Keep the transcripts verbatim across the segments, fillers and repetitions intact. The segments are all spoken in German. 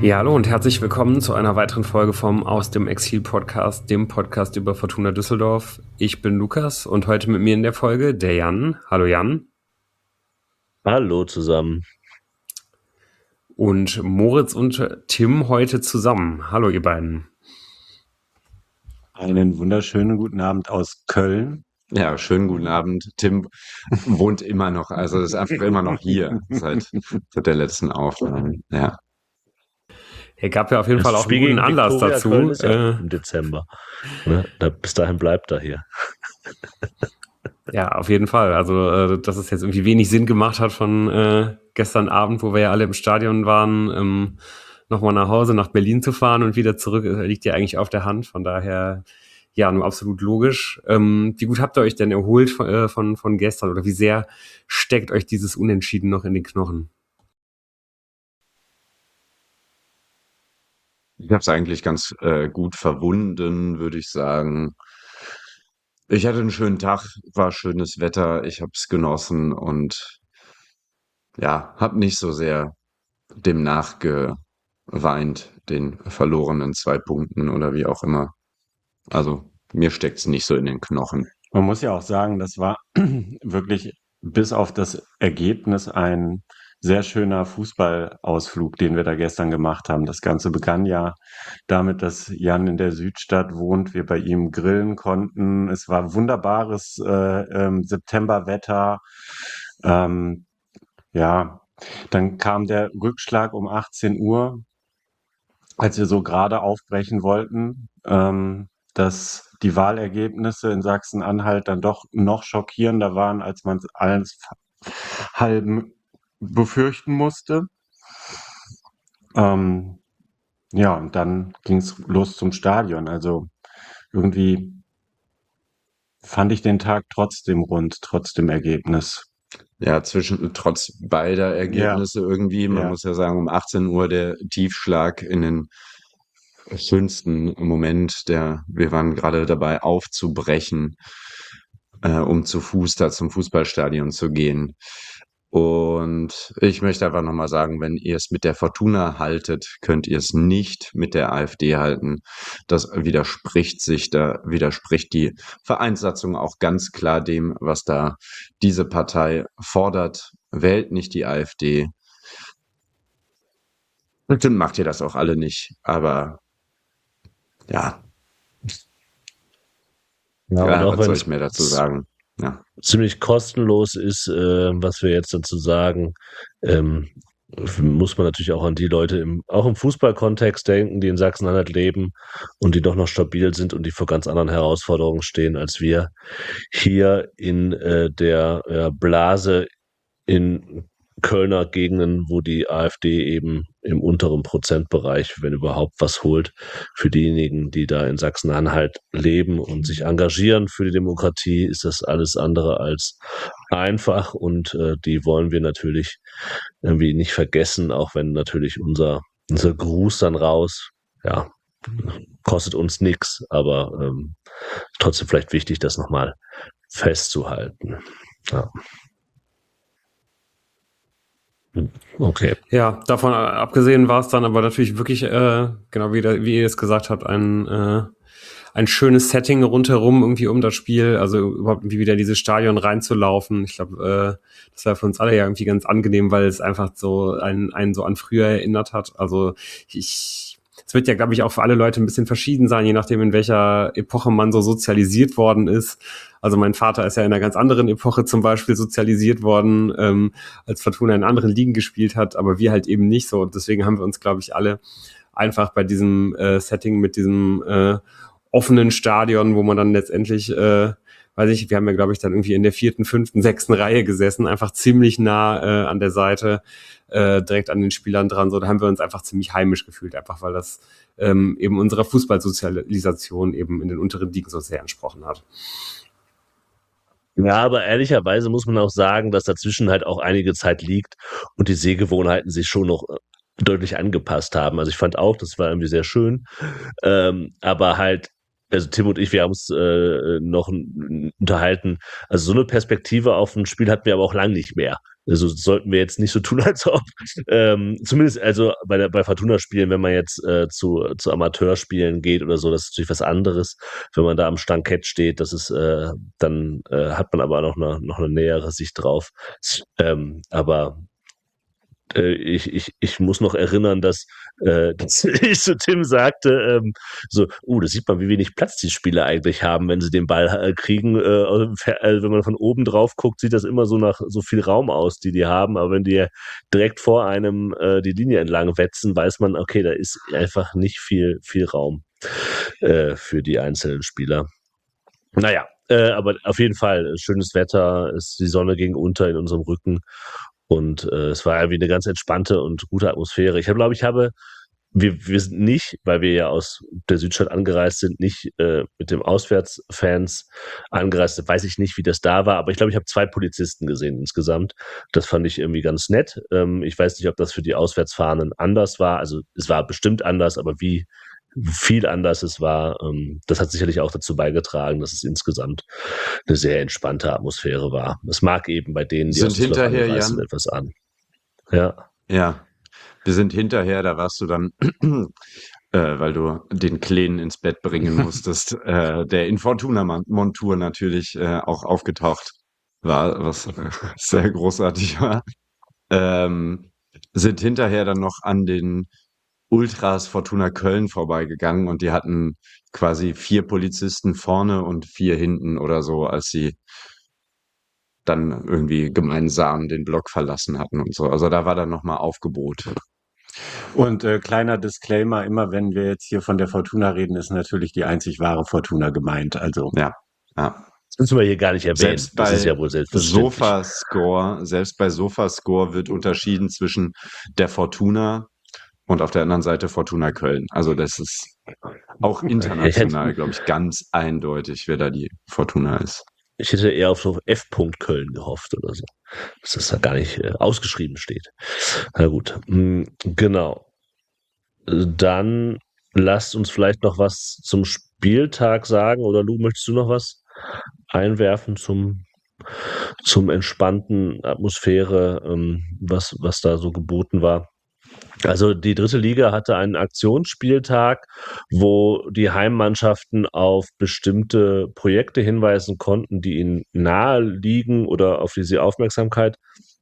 Ja, hallo und herzlich willkommen zu einer weiteren Folge vom Aus dem Exil Podcast, dem Podcast über Fortuna Düsseldorf. Ich bin Lukas und heute mit mir in der Folge der Jan. Hallo Jan. Hallo zusammen. Und Moritz und Tim heute zusammen. Hallo ihr beiden. Einen wunderschönen guten Abend aus Köln. Ja, schönen guten Abend. Tim wohnt immer noch, also ist einfach immer noch hier seit, seit der letzten Aufnahme. Ja. Er gab ja auf jeden Das Fall auch Spiel einen guten gegen Anlass Viktoria dazu. Köln ist ja Äh, im Dezember. Ne? Da, bis dahin bleibt er hier. ja, auf jeden Fall. Also, äh, dass es jetzt irgendwie wenig Sinn gemacht hat von äh, gestern Abend, wo wir ja alle im Stadion waren, ähm, nochmal nach Hause, nach Berlin zu fahren und wieder zurück, äh, liegt ja eigentlich auf der Hand. Von daher, ja, nur absolut logisch. Ähm, wie gut habt ihr euch denn erholt von, äh, von, von gestern oder wie sehr steckt euch dieses Unentschieden noch in den Knochen? Ich habe es eigentlich ganz äh, gut verwunden, würde ich sagen. Ich hatte einen schönen Tag, war schönes Wetter, ich habe es genossen und ja, habe nicht so sehr dem nachgeweint, den verlorenen zwei Punkten oder wie auch immer. Also mir steckt es nicht so in den Knochen. Man muss ja auch sagen, das war wirklich bis auf das Ergebnis ein sehr schöner Fußballausflug, den wir da gestern gemacht haben. Das Ganze begann ja damit, dass Jan in der Südstadt wohnt, wir bei ihm grillen konnten. Es war wunderbares äh, ähm, Septemberwetter. Ähm, ja, dann kam der Rückschlag um achtzehn Uhr, als wir so gerade aufbrechen wollten, ähm, dass die Wahlergebnisse in Sachsen-Anhalt dann doch noch schockierender waren, als man es alles halben befürchten musste. Ähm, ja, und dann ging es los zum Stadion. Also irgendwie fand ich den Tag trotzdem rund, trotz dem Ergebnis. Ja, zwischen trotz beider Ergebnisse irgendwie, man Ja. muss ja sagen, um achtzehn Uhr der Tiefschlag in den schönsten Moment, der wir waren gerade dabei aufzubrechen, äh, um zu Fuß da zum Fußballstadion zu gehen. Und ich möchte einfach nochmal sagen, wenn ihr es mit der Fortuna haltet, könnt ihr es nicht mit der AfD halten. Das widerspricht sich, da widerspricht die Vereinssatzung auch ganz klar dem, was da diese Partei fordert. Wählt nicht die AfD. Bestimmt macht ihr das auch alle nicht, aber ja. Ja, Ja, und auch was soll wenn ich mehr dazu sagen? Ja. ziemlich kostenlos ist, äh, was wir jetzt dazu sagen, ähm, muss man natürlich auch an die Leute im, auch im Fußballkontext denken, die in Sachsen-Anhalt leben und die doch noch stabil sind und die vor ganz anderen Herausforderungen stehen als wir hier in äh, der äh, Blase in Kölner Gegenden, wo die AfD eben im unteren Prozentbereich, wenn überhaupt, was holt. Für diejenigen, die da in Sachsen-Anhalt leben und sich engagieren für die Demokratie, ist das alles andere als einfach und äh, die wollen wir natürlich irgendwie nicht vergessen, auch wenn natürlich unser, unser Gruß dann raus, ja, kostet uns nichts, aber ähm, trotzdem vielleicht wichtig, das nochmal festzuhalten. Ja. Okay. Ja, davon abgesehen war es dann aber natürlich wirklich, äh, genau wie, da, wie ihr es gesagt habt, ein, äh, ein schönes Setting rundherum irgendwie um das Spiel, also überhaupt irgendwie wieder dieses Stadion reinzulaufen. Ich glaube, äh, das war für uns alle ja irgendwie ganz angenehm, weil es einfach so einen, einen so an früher erinnert hat. Also ich es wird ja, glaube ich, auch für alle Leute ein bisschen verschieden sein, je nachdem, in welcher Epoche man so sozialisiert worden ist. Also mein Vater ist ja in einer ganz anderen Epoche zum Beispiel sozialisiert worden, ähm, als Fortuna in anderen Ligen gespielt hat, aber wir halt eben nicht so. Und deswegen haben wir uns, glaube ich, alle einfach bei diesem äh, Setting mit diesem äh, offenen Stadion, wo man dann letztendlich, äh, weiß ich, wir haben ja, glaube ich, dann irgendwie in der vierten, fünften, sechsten Reihe gesessen, einfach ziemlich nah äh, an der Seite, äh, direkt an den Spielern dran. So, da haben wir uns einfach ziemlich heimisch gefühlt, einfach weil das ähm, eben unserer Fußballsozialisation eben in den unteren Ligen so sehr entsprochen hat. Ja, aber ehrlicherweise muss man auch sagen, dass dazwischen halt auch einige Zeit liegt und die Sehgewohnheiten sich schon noch deutlich angepasst haben. Also ich fand auch, das war irgendwie sehr schön, ähm, aber halt also Tim und ich, wir haben uns äh, noch n- unterhalten. Also so eine Perspektive auf ein Spiel hatten wir aber auch lang nicht mehr. Also sollten wir jetzt nicht so tun, als ob. Ähm, zumindest also bei der bei Fortuna-Spielen, wenn man jetzt äh, zu, zu Amateurspielen geht oder so, das ist natürlich was anderes. Wenn man da am Stankett steht, das ist, äh, dann äh, hat man aber noch eine, noch eine nähere Sicht drauf. Ähm, aber äh, ich, ich, ich muss noch erinnern, dass, äh, dass ich zu Tim sagte, ähm, so, uh, da sieht man, wie wenig Platz die Spieler eigentlich haben, wenn sie den Ball äh, kriegen. Äh, äh, wenn man von oben drauf guckt, sieht das immer so nach so viel Raum aus, die die haben. Aber wenn die direkt vor einem äh, die Linie entlang wetzen, weiß man, okay, da ist einfach nicht viel, viel Raum äh, für die einzelnen Spieler. Naja, äh, aber auf jeden Fall, schönes Wetter, ist, die Sonne ging unter in unserem Rücken und äh, es war irgendwie eine ganz entspannte und gute Atmosphäre. Ich habe, glaube ich, habe, wir, wir sind nicht, weil wir ja aus der Südstadt angereist sind, nicht äh, mit dem Auswärtsfans angereist. Weiß ich nicht, wie das da war, aber ich glaube, ich habe zwei Polizisten gesehen insgesamt. Das fand ich irgendwie ganz nett. Ähm, ich weiß nicht, ob das für die Auswärtsfahrenden anders war. Also es war bestimmt anders, aber wie viel anders es war, ähm, das hat sicherlich auch dazu beigetragen, dass es insgesamt eine sehr entspannte Atmosphäre war. Es mag eben bei denen, die Sind aus Düsseldorf hinterher, angereist sind, Jan? etwas an. Ja. Ja, wir sind hinterher, da warst du dann, äh, weil du den Kleinen ins Bett bringen musstest, äh, der in Fortuna-Montur natürlich äh, auch aufgetaucht war, was äh, sehr großartig war. Ähm, sind hinterher dann noch an den Ultras Fortuna Köln vorbeigegangen und die hatten quasi vier Polizisten vorne und vier hinten oder so, als sie dann irgendwie gemeinsam den Block verlassen hatten und so. Also da war dann nochmal Aufgebot. Und äh, kleiner Disclaimer, immer wenn wir jetzt hier von der Fortuna reden, ist natürlich die einzig wahre Fortuna gemeint. Also Ja, ja. Das müssen wir hier gar nicht erwähnen. Selbst Das ist bei ja wohl selbstverständlich. Sofascore, selbst bei Sofascore wird unterschieden zwischen der Fortuna und auf der anderen Seite Fortuna Köln. Also das ist auch international, glaube ich, ganz eindeutig, wer da die Fortuna ist. Ich hätte eher auf so F. Köln gehofft oder so, dass das da gar nicht äh, ausgeschrieben steht. Na gut, mm, genau. Dann lasst uns vielleicht noch was zum Spieltag sagen. Oder Lu, möchtest du noch was einwerfen zum, zum entspannten Atmosphäre, ähm, was, was da so geboten war? Also die dritte Liga hatte einen Aktionsspieltag, wo die Heimmannschaften auf bestimmte Projekte hinweisen konnten, die ihnen nahe liegen oder auf die sie Aufmerksamkeit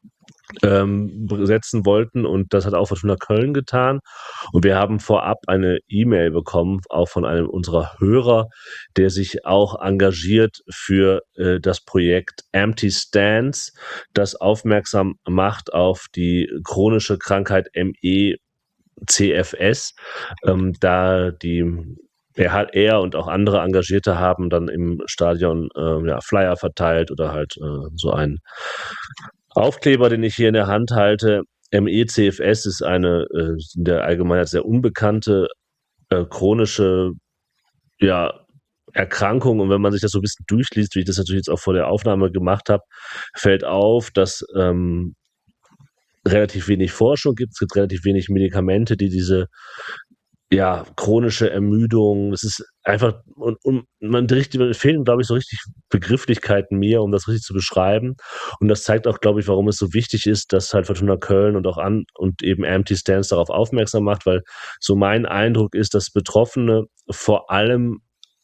ähm, setzen wollten. Und das hat auch Fortuna Köln getan. Und wir haben vorab eine E-Mail bekommen, auch von einem unserer Hörer, der sich auch engagiert für äh, das Projekt Empty Stands, das aufmerksam macht auf die chronische Krankheit M E C F S, ähm, da die er hat er und auch andere Engagierte haben dann im Stadion äh, ja, Flyer verteilt oder halt äh, so ein Aufkleber, den ich hier in der Hand halte. M E C F S ist eine äh, in der Allgemeinheit sehr unbekannte äh, chronische ja, Erkrankung. Und wenn man sich das so ein bisschen durchliest, wie ich das natürlich jetzt auch vor der Aufnahme gemacht habe, fällt auf, dass ähm, relativ wenig Forschung gibt. Es gibt relativ wenig Medikamente, die diese ja, chronische Ermüdung, das ist einfach, und, und man richtig, fehlen, glaube ich, so richtig Begrifflichkeiten mir, um das richtig zu beschreiben. Und das zeigt auch, glaube ich, warum es so wichtig ist, dass halt Fortuna Köln und auch an und eben Empty Stands darauf aufmerksam macht, weil so mein Eindruck ist, dass Betroffene vor allem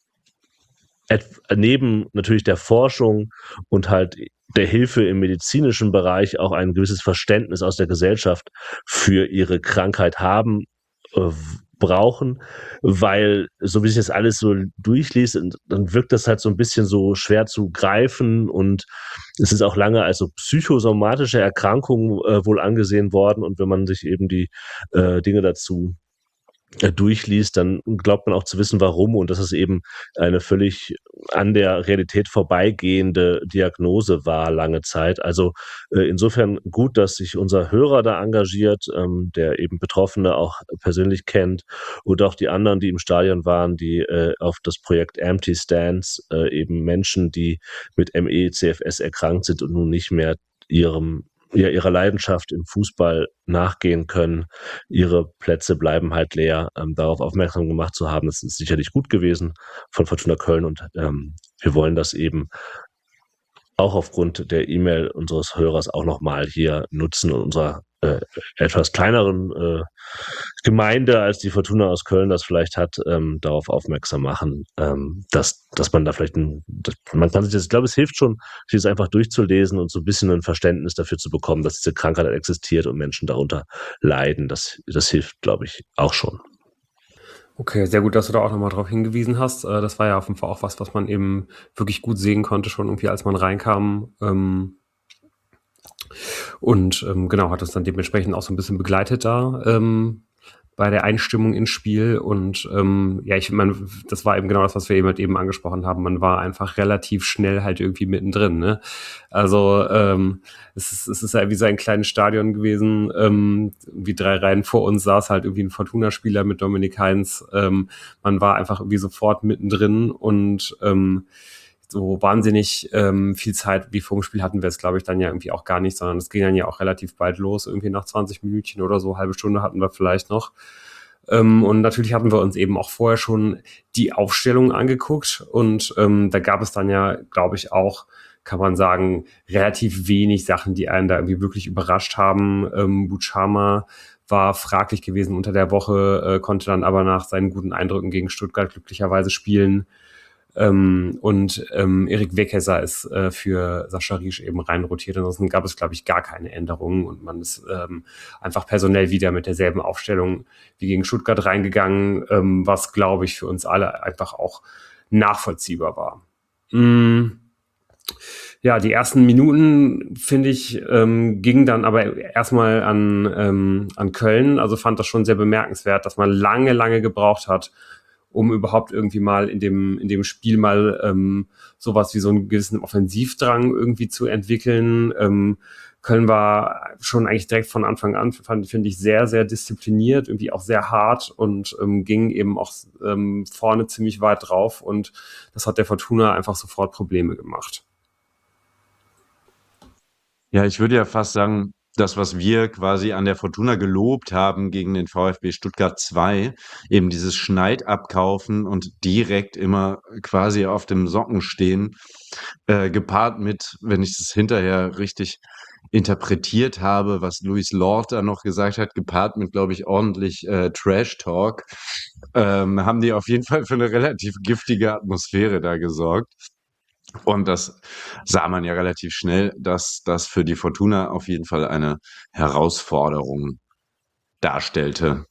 et- neben natürlich der Forschung und halt der Hilfe im medizinischen Bereich auch ein gewisses Verständnis aus der Gesellschaft für ihre Krankheit haben, äh, brauchen, weil so wie sich das alles so durchliest, dann wirkt das halt so ein bisschen so schwer zu greifen und es ist auch lange als so psychosomatische Erkrankung äh, wohl angesehen worden und wenn man sich eben die äh, Dinge dazu äh, durchliest, dann glaubt man auch zu wissen, warum und dass es eben eine völlig an der Realität vorbeigehende Diagnose war lange Zeit. Also äh, insofern gut, dass sich unser Hörer da engagiert, ähm, der eben Betroffene auch persönlich kennt und auch die anderen, die im Stadion waren, die äh, auf das Projekt Empty Stands äh, eben Menschen, die mit M E C F S erkrankt sind und nun nicht mehr ihrem ja, ihrer Leidenschaft im Fußball nachgehen können. Ihre Plätze bleiben halt leer. Ähm, darauf aufmerksam gemacht zu haben, das ist sicherlich gut gewesen von Fortuna Köln und ähm, wir wollen das eben auch aufgrund der E-Mail unseres Hörers auch nochmal hier nutzen und unserer äh, etwas kleineren äh, Gemeinde, als die Fortuna aus Köln das vielleicht hat, ähm, darauf aufmerksam machen, ähm, dass, dass man da vielleicht ein, dass, man kann sich das, ich glaube, es hilft schon, sich das einfach durchzulesen und so ein bisschen ein Verständnis dafür zu bekommen, dass diese Krankheit existiert und Menschen darunter leiden. Das, das hilft, glaube ich, auch schon. Okay, sehr gut, dass du da auch nochmal drauf hingewiesen hast. Äh, Das war ja auf jeden Fall auch was, was man eben wirklich gut sehen konnte, schon irgendwie, als man reinkam. Ähm, Und ähm, genau, hat uns dann dementsprechend auch so ein bisschen begleitet da ähm, bei der Einstimmung ins Spiel. Und ähm, ja, ich meine, das war eben genau das, was wir eben halt eben angesprochen haben. Man war einfach relativ schnell halt irgendwie mittendrin. Ne? Also ähm, es, ist, es ist ja wie so ein kleines Stadion gewesen. Ähm, wie drei Reihen vor uns saß halt irgendwie ein Fortuna-Spieler mit Dominik Heinz. Ähm, man war einfach irgendwie sofort mittendrin und ähm, so wahnsinnig ähm, viel Zeit wie vor dem Spiel hatten wir es, glaube ich, dann ja irgendwie auch gar nicht, sondern es ging dann ja auch relativ bald los, irgendwie nach zwanzig Minütchen oder so, halbe Stunde hatten wir vielleicht noch. Ähm, und natürlich hatten wir uns eben auch vorher schon die Aufstellung angeguckt und ähm, da gab es dann ja, glaube ich, auch, kann man sagen, relativ wenig Sachen, die einen da irgendwie wirklich überrascht haben. Ähm, Buchama war fraglich gewesen unter der Woche, äh, konnte dann aber nach seinen guten Eindrücken gegen Stuttgart glücklicherweise spielen. Ähm, und ähm, Erik Weghesser ist äh, für Sascha Riesch eben reinrotiert. Ansonsten gab es, glaube ich, gar keine Änderungen und man ist ähm, einfach personell wieder mit derselben Aufstellung wie gegen Stuttgart reingegangen, ähm, was, glaube ich, für uns alle einfach auch nachvollziehbar war. Mm. Ja, die ersten Minuten, finde ich, ähm, gingen dann aber erstmal an, ähm, an Köln. Also fand das schon sehr bemerkenswert, dass man lange, lange gebraucht hat, um überhaupt irgendwie mal in dem, in dem Spiel mal ähm, sowas wie so einen gewissen Offensivdrang irgendwie zu entwickeln. Ähm, Köln war schon eigentlich direkt von Anfang an, fand, finde ich, sehr, sehr diszipliniert, irgendwie auch sehr hart und ähm, ging eben auch ähm, vorne ziemlich weit drauf und das hat der Fortuna einfach sofort Probleme gemacht. Ja, ich würde ja fast sagen, das, was wir quasi an der Fortuna gelobt haben gegen den VfB Stuttgart zwei, eben dieses Schneidabkaufen und direkt immer quasi auf dem Socken stehen, äh, gepaart mit, wenn ich es hinterher richtig interpretiert habe, was Louis Lord da noch gesagt hat, gepaart mit, glaube ich, ordentlich äh, Trash-Talk, ähm, haben die auf jeden Fall für eine relativ giftige Atmosphäre da gesorgt. Und das sah man ja relativ schnell, dass das für die Fortuna auf jeden Fall eine Herausforderung darstellte.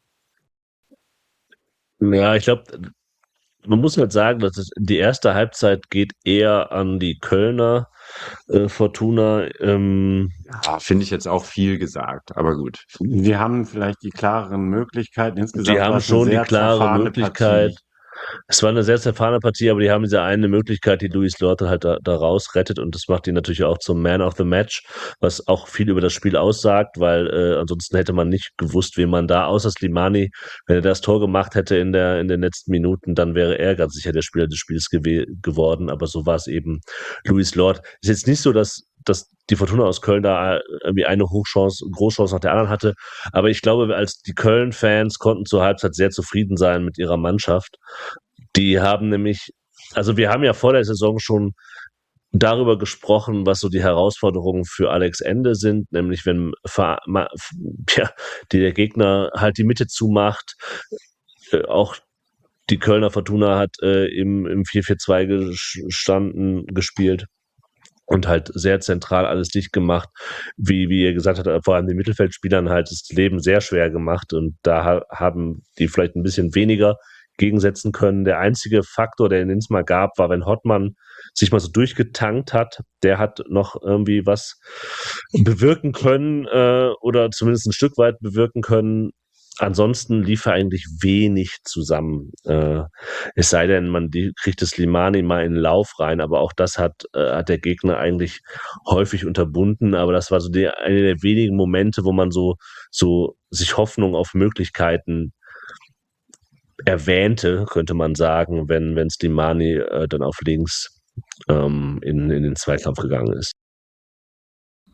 Ja, ich glaube, man muss halt sagen, dass es, die erste Halbzeit geht eher an die Kölner äh, Fortuna. Ähm, Ja, finde ich jetzt auch viel gesagt, aber gut. Wir haben vielleicht die klareren Möglichkeiten. Insgesamt die war haben es eine schon die sehr klare zerfahrene Möglichkeit. Partie. Es war eine sehr zerfahrene Partie, aber die haben diese eine Möglichkeit, die Luis Lorte halt da, da rausrettet und das macht ihn natürlich auch zum Man of the Match, was auch viel über das Spiel aussagt, weil äh, ansonsten hätte man nicht gewusst, wen man da, außer Slimani, wenn er das Tor gemacht hätte in der in den letzten Minuten, dann wäre er ganz sicher der Spieler des Spiels gew geworden, aber so war es eben Luis Lort. Ist jetzt nicht so, dass dass die Fortuna aus Köln da irgendwie eine Hochchance, Großchance nach der anderen hatte. Aber ich glaube, als die Köln-Fans konnten zur Halbzeit sehr zufrieden sein mit ihrer Mannschaft. Die haben nämlich, also wir haben ja vor der Saison schon darüber gesprochen, was so die Herausforderungen für Alex Ende sind, nämlich wenn ja, die, der Gegner halt die Mitte zumacht, äh, auch die Kölner Fortuna hat äh, im, im vier vier zwei gestanden, gespielt und halt sehr zentral alles dicht gemacht, wie, wie ihr gesagt habt, vor allem den Mittelfeldspielern halt das Leben sehr schwer gemacht und da ha haben die vielleicht ein bisschen weniger gegensetzen können. Der einzige Faktor, der es mal gab, war, wenn Hottmann sich mal so durchgetankt hat, der hat noch irgendwie was bewirken können äh, oder zumindest ein Stück weit bewirken können. Ansonsten lief er eigentlich wenig zusammen. Äh, es sei denn, man die, kriegt das Slimani mal in den Lauf rein, aber auch das hat, äh, hat der Gegner eigentlich häufig unterbunden. Aber das war so die, eine der wenigen Momente, wo man so, so sich Hoffnung auf Möglichkeiten erwähnte, könnte man sagen, wenn, wenn Slimani äh, dann auf links ähm, in, in den Zweikampf gegangen ist.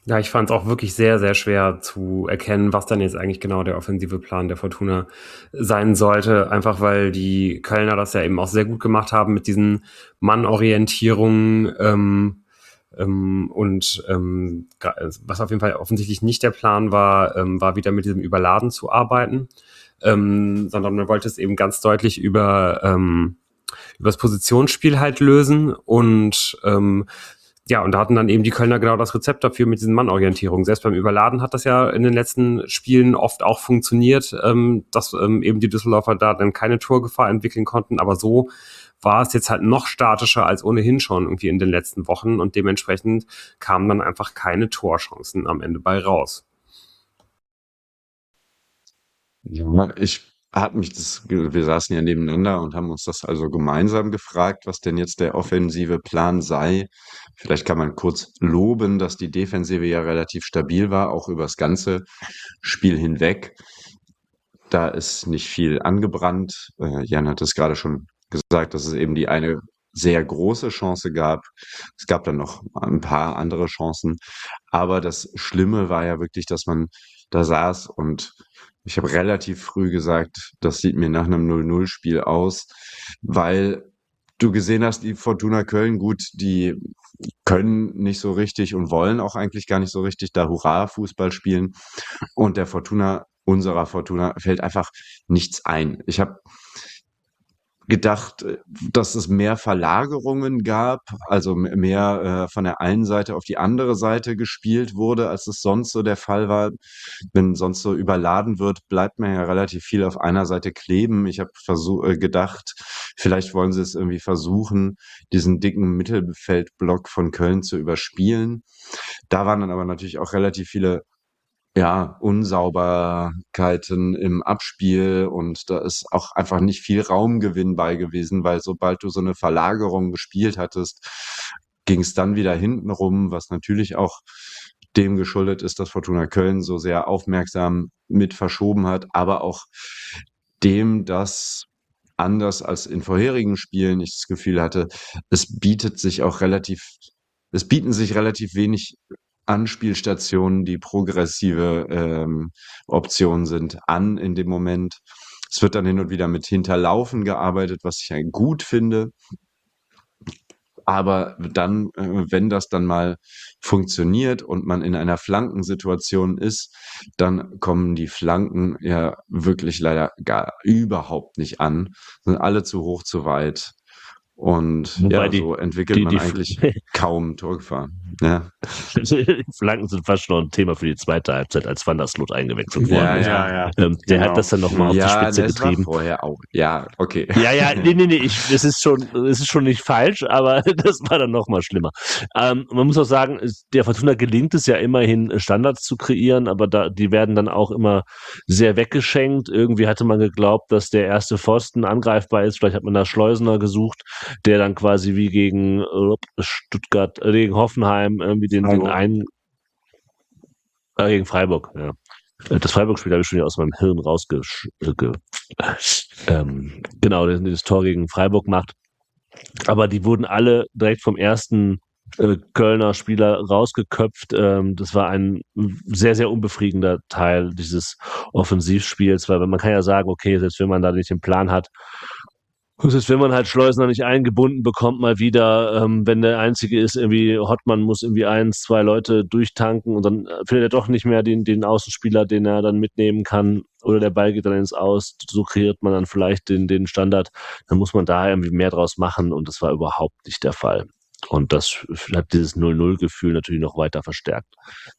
Ja, ich fand es auch wirklich sehr, sehr schwer zu erkennen, was dann jetzt eigentlich genau der offensive Plan der Fortuna sein sollte. Einfach weil die Kölner das ja eben auch sehr gut gemacht haben mit diesen Mannorientierungen. Ähm, ähm, und ähm, was auf jeden Fall offensichtlich nicht der Plan war, ähm, war wieder mit diesem Überladen zu arbeiten. Ähm, sondern man wollte es eben ganz deutlich über, ähm, über das Positionsspiel halt lösen und ähm, ja, und da hatten dann eben die Kölner genau das Rezept dafür mit diesen Mannorientierungen. Selbst beim Überladen hat das ja in den letzten Spielen oft auch funktioniert, ähm, dass ähm, eben die Düsseldorfer da dann keine Torgefahr entwickeln konnten. Aber so war es jetzt halt noch statischer als ohnehin schon irgendwie in den letzten Wochen und dementsprechend kamen dann einfach keine Torchancen am Ende bei raus. Ja, ich habe mich das, ge- wir saßen ja nebeneinander und haben uns das also gemeinsam gefragt, was denn jetzt der offensive Plan sei. Vielleicht kann man kurz loben, dass die Defensive ja relativ stabil war, auch über das ganze Spiel hinweg. Da ist nicht viel angebrannt. Äh, Jan hat es gerade schon gesagt, dass es eben die eine sehr große Chance gab. Es gab dann noch ein paar andere Chancen. Aber das Schlimme war ja wirklich, dass man da saß und ich habe relativ früh gesagt, das sieht mir nach einem null null-Spiel aus, weil du gesehen hast, die Fortuna Köln, gut, die können nicht so richtig und wollen auch eigentlich gar nicht so richtig da Hurra-Fußball spielen. Und der Fortuna, unserer Fortuna, fällt einfach nichts ein. Ich habe gedacht, äh, dass es mehr Verlagerungen gab, also m- mehr äh, von der einen Seite auf die andere Seite gespielt wurde, als es sonst so der Fall war. Wenn sonst so überladen wird, bleibt man ja relativ viel auf einer Seite kleben. Ich habe versuch, äh, gedacht, vielleicht wollen sie es irgendwie versuchen, diesen dicken Mittelfeldblock von Köln zu überspielen. Da waren dann aber natürlich auch relativ viele ja, Unsauberkeiten im Abspiel und da ist auch einfach nicht viel Raumgewinn bei gewesen, weil sobald du so eine Verlagerung gespielt hattest, ging es dann wieder hinten rum, was natürlich auch dem geschuldet ist, dass Fortuna Köln so sehr aufmerksam mit verschoben hat, aber auch dem, dass anders als in vorherigen Spielen ich das Gefühl hatte, es bietet sich auch relativ, es bieten sich relativ wenig Anspielstationen, die progressive ähm, Optionen sind, an in dem Moment. Es wird dann hin und wieder mit Hinterlaufen gearbeitet, was ich ja gut finde. Aber dann, äh, wenn das dann mal funktioniert und man in einer Flankensituation ist, dann kommen die Flanken ja wirklich leider gar überhaupt nicht an, sind alle zu hoch, zu weit. Und Wobei ja, die, so entwickelt die, man die, eigentlich kaum Torgefahr. Ja, die Flanken sind fast schon ein Thema für die zweite Halbzeit, als Van der Sloot eingewechselt worden ja, ist. Ja, ja, Ähm, der hat genau. das dann nochmal auf die ja, Spitze das war getrieben. vorher auch. Ja, okay. Ja, ja, nee, nee, nee, ich, das ist schon, das ist schon nicht falsch, aber das war dann noch mal schlimmer. Ähm, man muss auch sagen, es- der Fortuna gelingt es ja immerhin, Standards zu kreieren, aber da, die werden dann auch immer sehr weggeschenkt. Irgendwie hatte man geglaubt, dass der erste Pfosten angreifbar ist. Vielleicht hat man da Schleusener gesucht, der dann quasi wie gegen äh, Stuttgart, äh, gegen Hoffenheim irgendwie den, den Freiburg. einen, äh, gegen Freiburg, ja. Äh, Das Freiburg-Spiel habe ich schon wieder aus meinem Hirn rausge... Ge, ähm, genau, das, das Tor gegen Freiburg macht. Aber die wurden alle direkt vom ersten äh, Kölner Spieler rausgeköpft. Ähm, das war ein sehr, sehr unbefriedigender Teil dieses Offensivspiels, weil man kann ja sagen, okay, selbst wenn man da nicht den Plan hat, selbst wenn man halt Schleusener nicht eingebunden bekommt, mal wieder, ähm, wenn der Einzige ist, irgendwie Hottmann muss irgendwie eins, zwei Leute durchtanken und dann äh, findet er doch nicht mehr den, den Außenspieler, den er dann mitnehmen kann oder der Ball geht dann ins Aus, so kreiert man dann vielleicht den, den Standard, dann muss man da irgendwie mehr draus machen und das war überhaupt nicht der Fall. Und das hat dieses null null-Gefühl natürlich noch weiter verstärkt.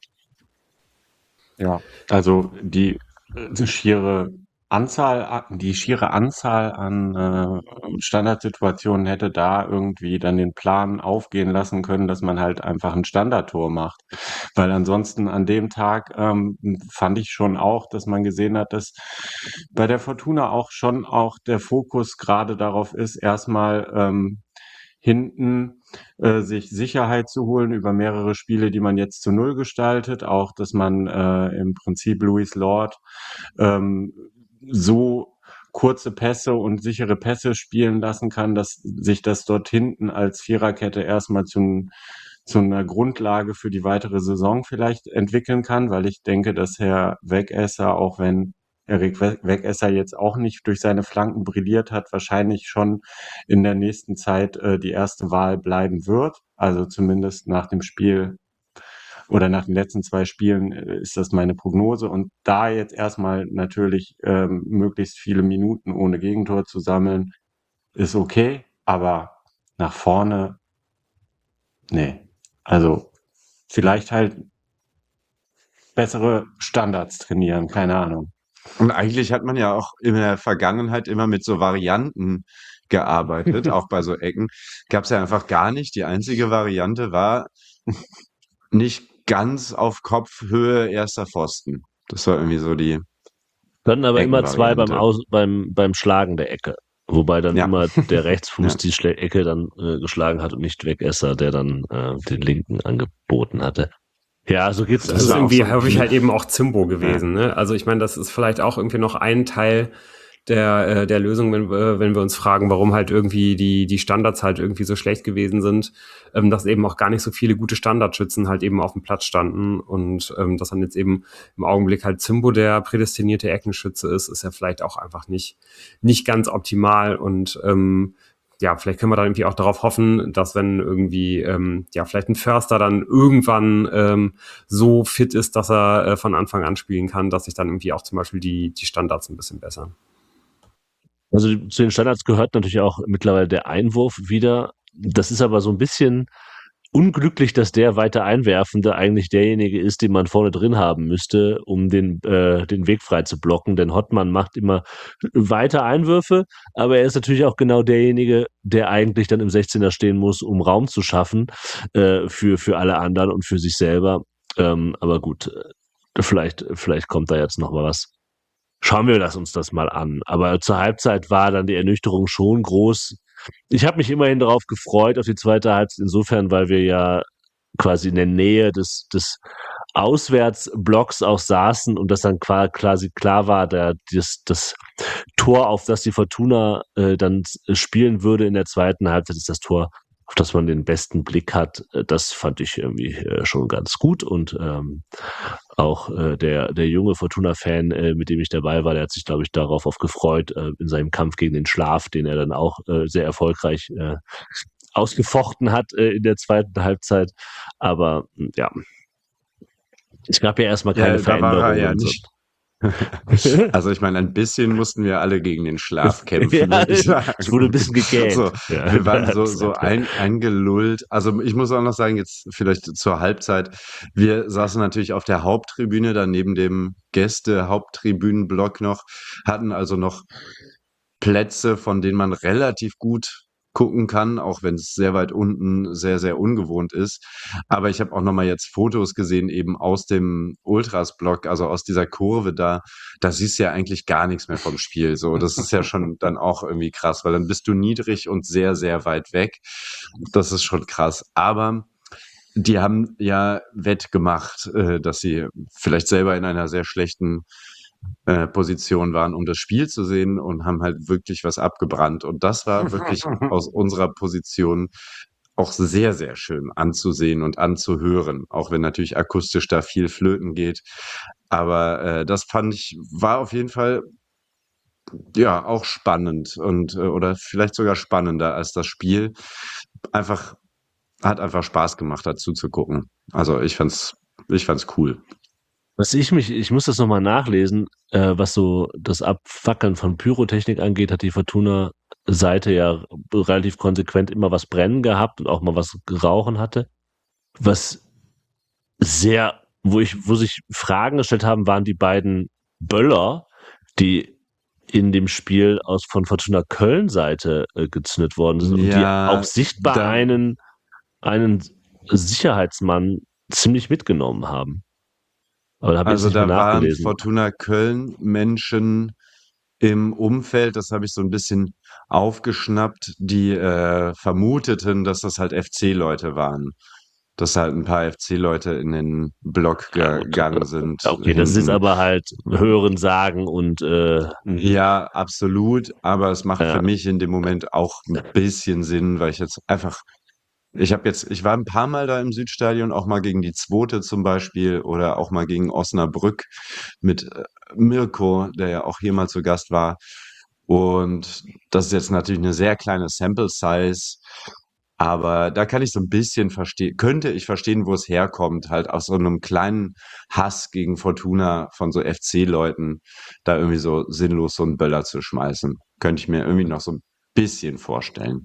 Ja, also die, die schiere Anzahl, a- die schiere Anzahl an äh, Standardsituationen hätte da irgendwie dann den Plan aufgehen lassen können, dass man halt einfach ein Standardtor macht. Weil ansonsten an dem Tag ähm, fand ich schon auch, dass man gesehen hat, dass bei der Fortuna auch schon auch der Fokus gerade darauf ist, erstmal ähm, hinten äh, sich Sicherheit zu holen über mehrere Spiele, die man jetzt zu Null gestaltet. Auch, dass man äh, im Prinzip Louis Lord ähm, so kurze Pässe und sichere Pässe spielen lassen kann, dass sich das dort hinten als Viererkette erstmal zu, zu einer Grundlage für die weitere Saison vielleicht entwickeln kann, weil ich denke, dass Herr Wegesser, auch wenn Erik We- Wegesser jetzt auch nicht durch seine Flanken brilliert hat, wahrscheinlich schon in der nächsten Zeit äh, die erste Wahl bleiben wird. Also zumindest nach dem Spiel oder nach den letzten zwei Spielen äh, ist das meine Prognose. Und da jetzt erstmal natürlich ähm, möglichst viele Minuten ohne Gegentor zu sammeln, ist okay, aber nach vorne, nee. Also vielleicht halt bessere Standards trainieren, keine Ahnung. Und eigentlich hat man ja auch in der Vergangenheit immer mit so Varianten gearbeitet, auch bei so Ecken. Gab es ja einfach gar nicht. Die einzige Variante war nicht ganz auf Kopfhöhe erster Pfosten. Das war irgendwie so die Dann aber immer zwei beim, Eckenvariante. Aus, beim, beim Schlagen der Ecke. Wobei dann Ja. immer der Rechtsfuß Ja. die Schle Ecke dann äh, geschlagen hat und nicht Wegesser, der dann äh, den linken angeboten hatte. Ja, so geht's. Das Das ist war auch irgendwie so häufig die- halt eben auch Zimbo gewesen. Ne? Also ich meine, das ist vielleicht auch irgendwie noch ein Teil der, äh, der Lösung, wenn wir, wenn wir uns fragen, warum halt irgendwie die, die Standards halt irgendwie so schlecht gewesen sind, ähm, dass eben auch gar nicht so viele gute Standardschützen halt eben auf dem Platz standen und ähm, dass dann jetzt eben im Augenblick halt Zimbo der prädestinierte Eckenschütze ist, ist ja vielleicht auch einfach nicht, nicht ganz optimal und ähm, ja, vielleicht können wir dann irgendwie auch darauf hoffen, dass wenn irgendwie, ähm, ja, vielleicht ein Förster dann irgendwann ähm, so fit ist, dass er äh, von Anfang an spielen kann, dass sich dann irgendwie auch zum Beispiel die, die Standards ein bisschen bessern. Also zu den Standards gehört natürlich auch mittlerweile der Einwurf wieder. Das ist aber so ein bisschen unglücklich, dass der weiter Einwerfende eigentlich derjenige ist, den man vorne drin haben müsste, um den, äh, den Weg frei zu blocken. Denn Hottmann macht immer weiter Einwürfe, aber er ist natürlich auch genau derjenige, der eigentlich dann im sechzehner stehen muss, um Raum zu schaffen äh, für, für alle anderen und für sich selber. Ähm, aber gut, äh, vielleicht, vielleicht kommt da jetzt noch mal was. Schauen wir das uns das mal an. Aber zur Halbzeit war dann die Ernüchterung schon groß. Ich habe mich immerhin darauf gefreut, auf die zweite Halbzeit, insofern, weil wir ja quasi in der Nähe des, des Auswärtsblocks auch saßen und das dann quasi klar war, der, das, das Tor, auf das die Fortuna äh, dann spielen würde in der zweiten Halbzeit, ist das Tor, auf das man den besten Blick hat. Das fand ich irgendwie äh, schon ganz gut und ähm, auch äh, der, der junge Fortuna-Fan, äh, mit dem ich dabei war, der hat sich, glaube ich, darauf auf gefreut, äh, in seinem Kampf gegen den Schlaf, den er dann auch äh, sehr erfolgreich äh, ausgefochten hat äh, in der zweiten Halbzeit. Aber ja, es gab ja erstmal keine Ja, da war er Veränderung. ja und so. nicht. Also ich meine, ein bisschen mussten wir alle gegen den Schlaf kämpfen, Ja, würde ich sagen. es wurde ein bisschen gegähnt. So, Ja, wir waren so, Halbzeit, so ja. ein, eingelullt. Also ich muss auch noch sagen, jetzt vielleicht zur Halbzeit, wir saßen natürlich auf der Haupttribüne, dann neben dem Gäste-Haupttribünenblock noch, hatten also noch Plätze, von denen man relativ gut gucken kann, auch wenn es sehr weit unten sehr, sehr ungewohnt ist. Aber ich habe auch noch mal jetzt Fotos gesehen, eben aus dem Ultras-Block, also aus dieser Kurve da. Da siehst du ja eigentlich gar nichts mehr vom Spiel. So, das ist ja schon dann auch irgendwie krass, weil dann bist du niedrig und sehr, sehr weit weg. Das ist schon krass. Aber die haben ja wettgemacht, äh, dass sie vielleicht selber in einer sehr schlechten äh, Position waren, um das Spiel zu sehen und haben halt wirklich was abgebrannt. Und das war wirklich aus unserer Position auch sehr, sehr schön anzusehen und anzuhören, auch wenn natürlich akustisch da viel flöten geht. Aber äh, das fand ich, war auf jeden Fall ja auch spannend und äh, oder vielleicht sogar spannender als das Spiel. Einfach, hat einfach Spaß gemacht, dazu zu gucken. Also ich fand's, ich fand's cool. Was ich mich, ich muss das nochmal nachlesen, äh, was so das Abfackeln von Pyrotechnik angeht, hat die Fortuna-Seite ja relativ konsequent immer was brennen gehabt und auch mal was rauchen hatte. Was sehr, wo ich, wo sich Fragen gestellt haben, waren die beiden Böller, die in dem Spiel aus von Fortuna Köln-Seite äh, gezündet worden sind und Ja, die auch sichtbar da- einen, einen Sicherheitsmann ziemlich mitgenommen haben. Aber da habe ich Also jetzt nicht da mehr waren nachgelesen. Fortuna Köln Menschen im Umfeld, das habe ich so ein bisschen aufgeschnappt, die äh, vermuteten, dass das halt F C-Leute waren. Dass halt ein paar F C-Leute in den Block Ja, gut. gegangen sind. Okay, das ist hinten. aber halt Hören, Sagen und äh, Ja, absolut, aber es macht Ja. für mich in dem Moment auch ein bisschen Sinn, weil ich jetzt einfach Ich habe jetzt, ich war ein paar Mal da im Südstadion, auch mal gegen die Zweite zum Beispiel oder auch mal gegen Osnabrück mit äh, Mirko, der ja auch hier mal zu Gast war. Und das ist jetzt natürlich eine sehr kleine Sample Size, aber da kann ich so ein bisschen verstehen, könnte ich verstehen, wo es herkommt, halt aus so einem kleinen Hass gegen Fortuna von so F C-Leuten, da irgendwie so sinnlos so einen Böller zu schmeißen. Könnte ich mir irgendwie noch so ein bisschen vorstellen.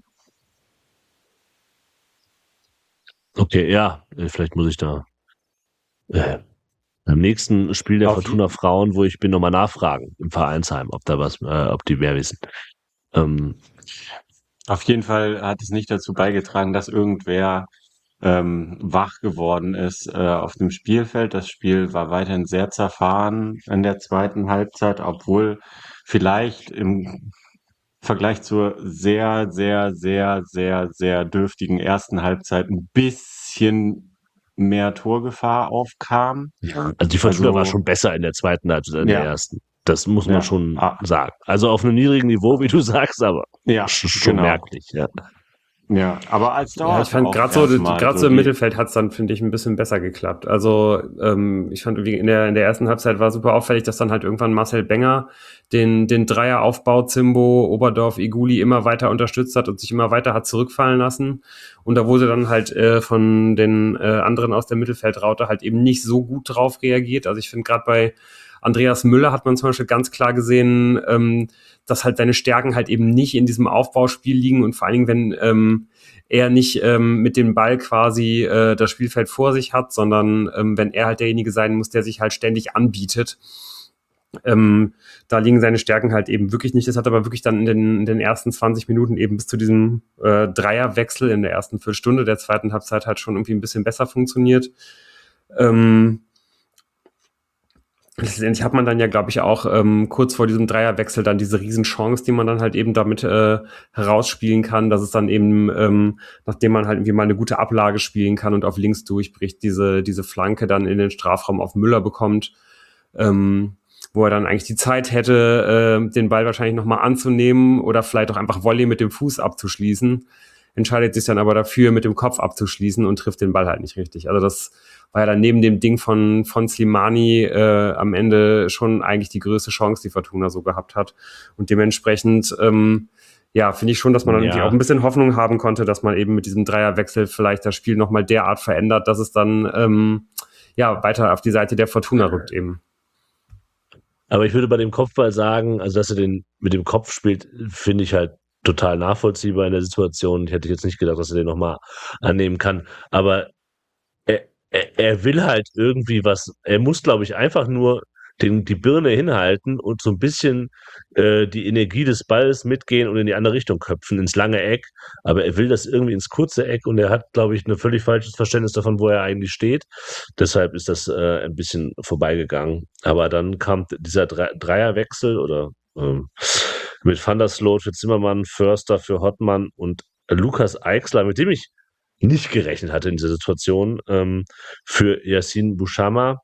Okay, ja, äh, vielleicht muss ich da äh, beim nächsten Spiel der Auf, Fortuna Frauen, wo ich bin, nochmal nachfragen im Vereinsheim, ob da was, äh, ob die mehr wissen. Ähm, auf jeden Fall hat es nicht dazu beigetragen, dass irgendwer ähm, wach geworden ist äh, auf dem Spielfeld. Das Spiel war weiterhin sehr zerfahren in der zweiten Halbzeit, obwohl vielleicht im Vergleich zur sehr, sehr, sehr, sehr, sehr dürftigen ersten Halbzeit ein bisschen mehr Torgefahr aufkam. Ja. Also die Fortuna war Also, schon besser in der zweiten Halbzeit als in der ja, ersten. Das muss man ja, schon ah, sagen. Also auf einem niedrigen Niveau, wie du sagst, aber ja, sch- schon genau. merklich, ja. Ja, aber als Ja, ich dauerte fand auch gerade so, erstmal gerade so so im die, Mittelfeld hat's dann, finde ich, ein bisschen besser geklappt. Also ähm, ich fand irgendwie in der in der ersten Halbzeit war super auffällig, dass dann halt irgendwann Marcel Benger den den Dreieraufbau Zimbo, Oberdorf, Iguli immer weiter unterstützt hat und sich immer weiter hat zurückfallen lassen. Und da wurde dann halt äh, von den äh, anderen aus der Mittelfeldraute halt eben nicht so gut drauf reagiert. Also ich finde gerade bei Andreas Müller hat man zum Beispiel ganz klar gesehen, ähm, dass halt seine Stärken halt eben nicht in diesem Aufbauspiel liegen und vor allen Dingen, wenn ähm, er nicht ähm, mit dem Ball quasi äh, das Spielfeld vor sich hat, sondern ähm, wenn er halt derjenige sein muss, der sich halt ständig anbietet. Ähm, da liegen seine Stärken halt eben wirklich nicht. Das hat aber wirklich dann in den, in den ersten zwanzig Minuten eben bis zu diesem äh, Dreierwechsel in der ersten Viertelstunde der zweiten Halbzeit halt schon irgendwie ein bisschen besser funktioniert. Ähm, Letztendlich hat man dann ja, glaube ich, auch ähm, kurz vor diesem Dreierwechsel dann diese Riesenchance, die man dann halt eben damit äh, herausspielen kann, dass es dann eben, ähm, nachdem man halt irgendwie mal eine gute Ablage spielen kann und auf links durchbricht, diese, diese Flanke dann in den Strafraum auf Müller bekommt, ähm, wo er dann eigentlich die Zeit hätte, äh, den Ball wahrscheinlich nochmal anzunehmen oder vielleicht auch einfach Volley mit dem Fuß abzuschließen. Entscheidet sich dann aber dafür, mit dem Kopf abzuschließen und trifft den Ball halt nicht richtig. Also das war ja dann neben dem Ding von, von Slimani äh, am Ende schon eigentlich die größte Chance, die Fortuna so gehabt hat. Und dementsprechend, ähm, ja, finde ich schon, dass man dann irgendwie Ja. auch ein bisschen Hoffnung haben konnte, dass man eben mit diesem Dreierwechsel vielleicht das Spiel nochmal derart verändert, dass es dann ähm, ja weiter auf die Seite der Fortuna rückt eben. Aber ich würde bei dem Kopfball sagen, also dass er den mit dem Kopf spielt, finde ich halt total nachvollziehbar in der Situation. Ich hätte jetzt nicht gedacht, dass er den nochmal annehmen kann. Aber er, er, er will halt irgendwie was, er muss, glaube ich, einfach nur den, die Birne hinhalten und so ein bisschen äh, die Energie des Balls mitgehen und in die andere Richtung köpfen, ins lange Eck. Aber er will das irgendwie ins kurze Eck und er hat, glaube ich, ein völlig falsches Verständnis davon, wo er eigentlich steht. Deshalb ist das äh, ein bisschen vorbeigegangen. Aber dann kam dieser Dre Dreierwechsel oder ähm, mit Van der Sloot für Zimmermann, Förster für Hottmann und Lukas Eichsler, mit dem ich nicht gerechnet hatte in dieser Situation, ähm, für Yassin Bouchama.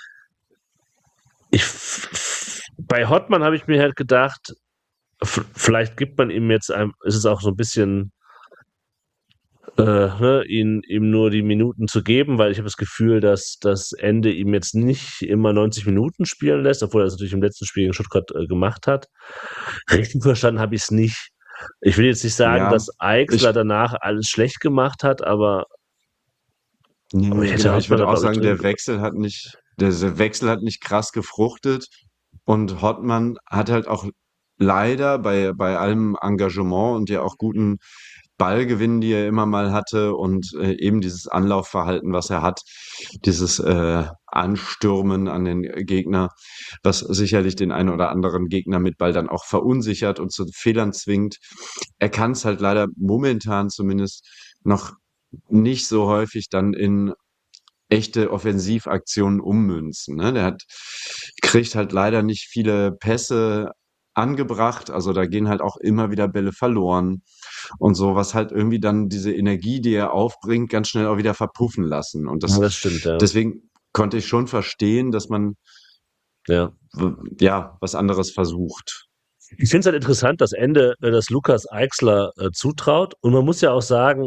Ich, bei Hottmann habe ich mir halt gedacht, vielleicht gibt man ihm jetzt, ein, ist es auch so ein bisschen, äh, ne, ihn, ihm nur die Minuten zu geben, weil ich habe das Gefühl, dass das Ende ihm jetzt nicht immer neunzig Minuten spielen lässt, obwohl er das natürlich im letzten Spiel gegen Stuttgart äh, gemacht hat. Richtig verstanden habe ich es nicht. Ich will jetzt nicht sagen, Ja, dass Eichsler ich, danach alles schlecht gemacht hat, aber, nee, aber ich nee, hätte genau, ich Hottmann da, würde auch glaube ich, sagen, drin. der Wechsel hat nicht, der Wechsel hat nicht krass gefruchtet und Hottmann hat halt auch leider bei, bei allem Engagement und ja auch guten Ballgewinnen, die er immer mal hatte und äh, eben dieses Anlaufverhalten, was er hat, dieses äh, Anstürmen an den Gegner, was sicherlich den einen oder anderen Gegner mit Ball dann auch verunsichert und zu Fehlern zwingt. Er kann es halt leider momentan zumindest noch nicht so häufig dann in echte Offensivaktionen ummünzen. Ne? Der hat, kriegt halt leider nicht viele Pässe angebracht. Also da gehen halt auch immer wieder Bälle verloren und so, was halt irgendwie dann diese Energie, die er aufbringt, ganz schnell auch wieder verpuffen lassen. Und Ja, das, das stimmt, ja. deswegen konnte ich schon verstehen, dass man Ja. ja was anderes versucht. Ich finde es halt interessant, das Ende, äh, das Lukas Eichsler äh, zutraut. Und man muss ja auch sagen,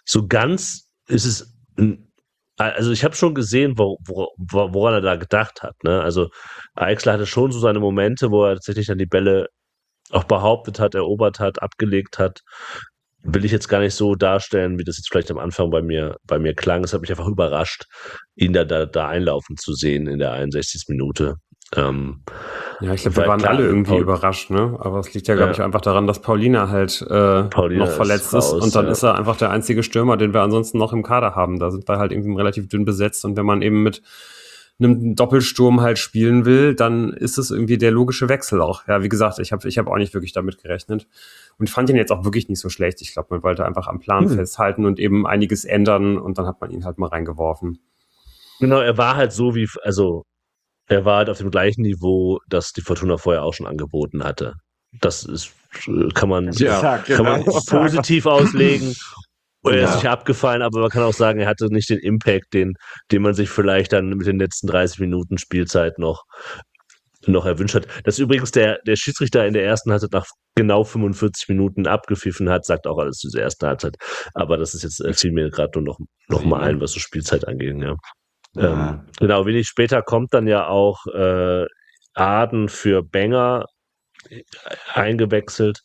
so ganz ist es, also ich habe schon gesehen, wo, wo, woran er da gedacht hat. Ne? Also Eichsler hatte schon so seine Momente, wo er tatsächlich dann die Bälle auch behauptet hat, erobert hat, abgelegt hat. Will ich jetzt gar nicht so darstellen, wie das jetzt vielleicht am Anfang bei mir, bei mir klang. Es hat mich einfach überrascht, ihn da, da, da einlaufen zu sehen in der einundsechzigsten Minute. Ähm, ja, ich glaube, wir waren klar, alle irgendwie Paul, überrascht, ne? Aber es liegt ja, glaube ja. ich, einfach daran, dass Paulina halt äh, Paulina noch verletzt ist ist, raus, und dann ja. ist er einfach der einzige Stürmer, den wir ansonsten noch im Kader haben. Da sind wir halt irgendwie relativ dünn besetzt, und wenn man eben mit einem Doppelsturm halt spielen will, dann ist es irgendwie der logische Wechsel auch. Ja, wie gesagt, ich habe ich hab auch nicht wirklich damit gerechnet. Und ich fand ihn jetzt auch wirklich nicht so schlecht. Ich glaube, man wollte einfach am Plan Hm. festhalten und eben einiges ändern, und dann hat man ihn halt mal reingeworfen. Genau, er war halt so wie, also er war halt auf dem gleichen Niveau, das die Fortuna vorher auch schon angeboten hatte. Das ist, kann man, Ja, kann man genau. positiv auslegen. Oder er ist Ja. nicht abgefallen, aber man kann auch sagen, er hatte nicht den Impact, den, den man sich vielleicht dann mit den letzten dreißig Minuten Spielzeit noch, noch erwünscht hat. Dass übrigens der, der Schiedsrichter in der ersten Halbzeit nach genau fünfundvierzig Minuten abgepfiffen hat, sagt auch alles zu dieser ersten Halbzeit. Aber das ist jetzt, äh, fiel mir gerade nur noch, noch mal ein, was so Spielzeit angeht, ja. Ja. Ähm, genau, wenig später kommt dann ja auch äh, Aden für Benger eingewechselt.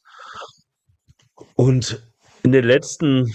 Und in den letzten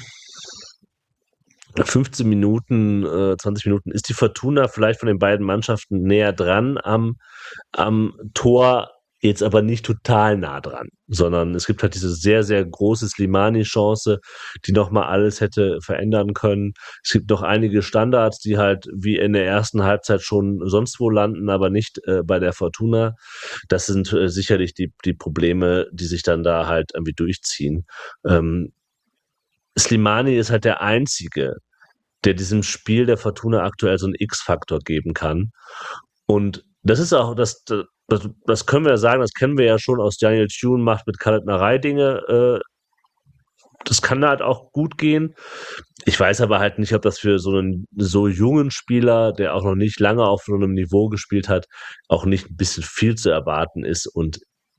fünfzehn Minuten, äh, zwanzig Minuten ist die Fortuna vielleicht von den beiden Mannschaften näher dran am, am Tor, jetzt aber nicht total nah dran, sondern es gibt halt diese sehr, sehr große Slimani-Chance, die nochmal alles hätte verändern können. Es gibt noch einige Standards, die halt wie in der ersten Halbzeit schon sonst wo landen, aber nicht äh, bei der Fortuna. Das sind äh, sicherlich die, die Probleme, die sich dann da halt irgendwie durchziehen. Ähm, Slimani ist halt der Einzige, der diesem Spiel der Fortuna aktuell so einen X-Faktor geben kann. Und das ist auch, das, das, das können wir ja sagen, das kennen wir ja schon aus Daniel Thune, macht mit Kalatnerei Dinge. Äh, das kann halt auch gut gehen. Ich weiß aber halt nicht, ob das für so einen so jungen Spieler, der auch noch nicht lange auf so einem Niveau gespielt hat, auch nicht ein bisschen viel zu erwarten ist. Und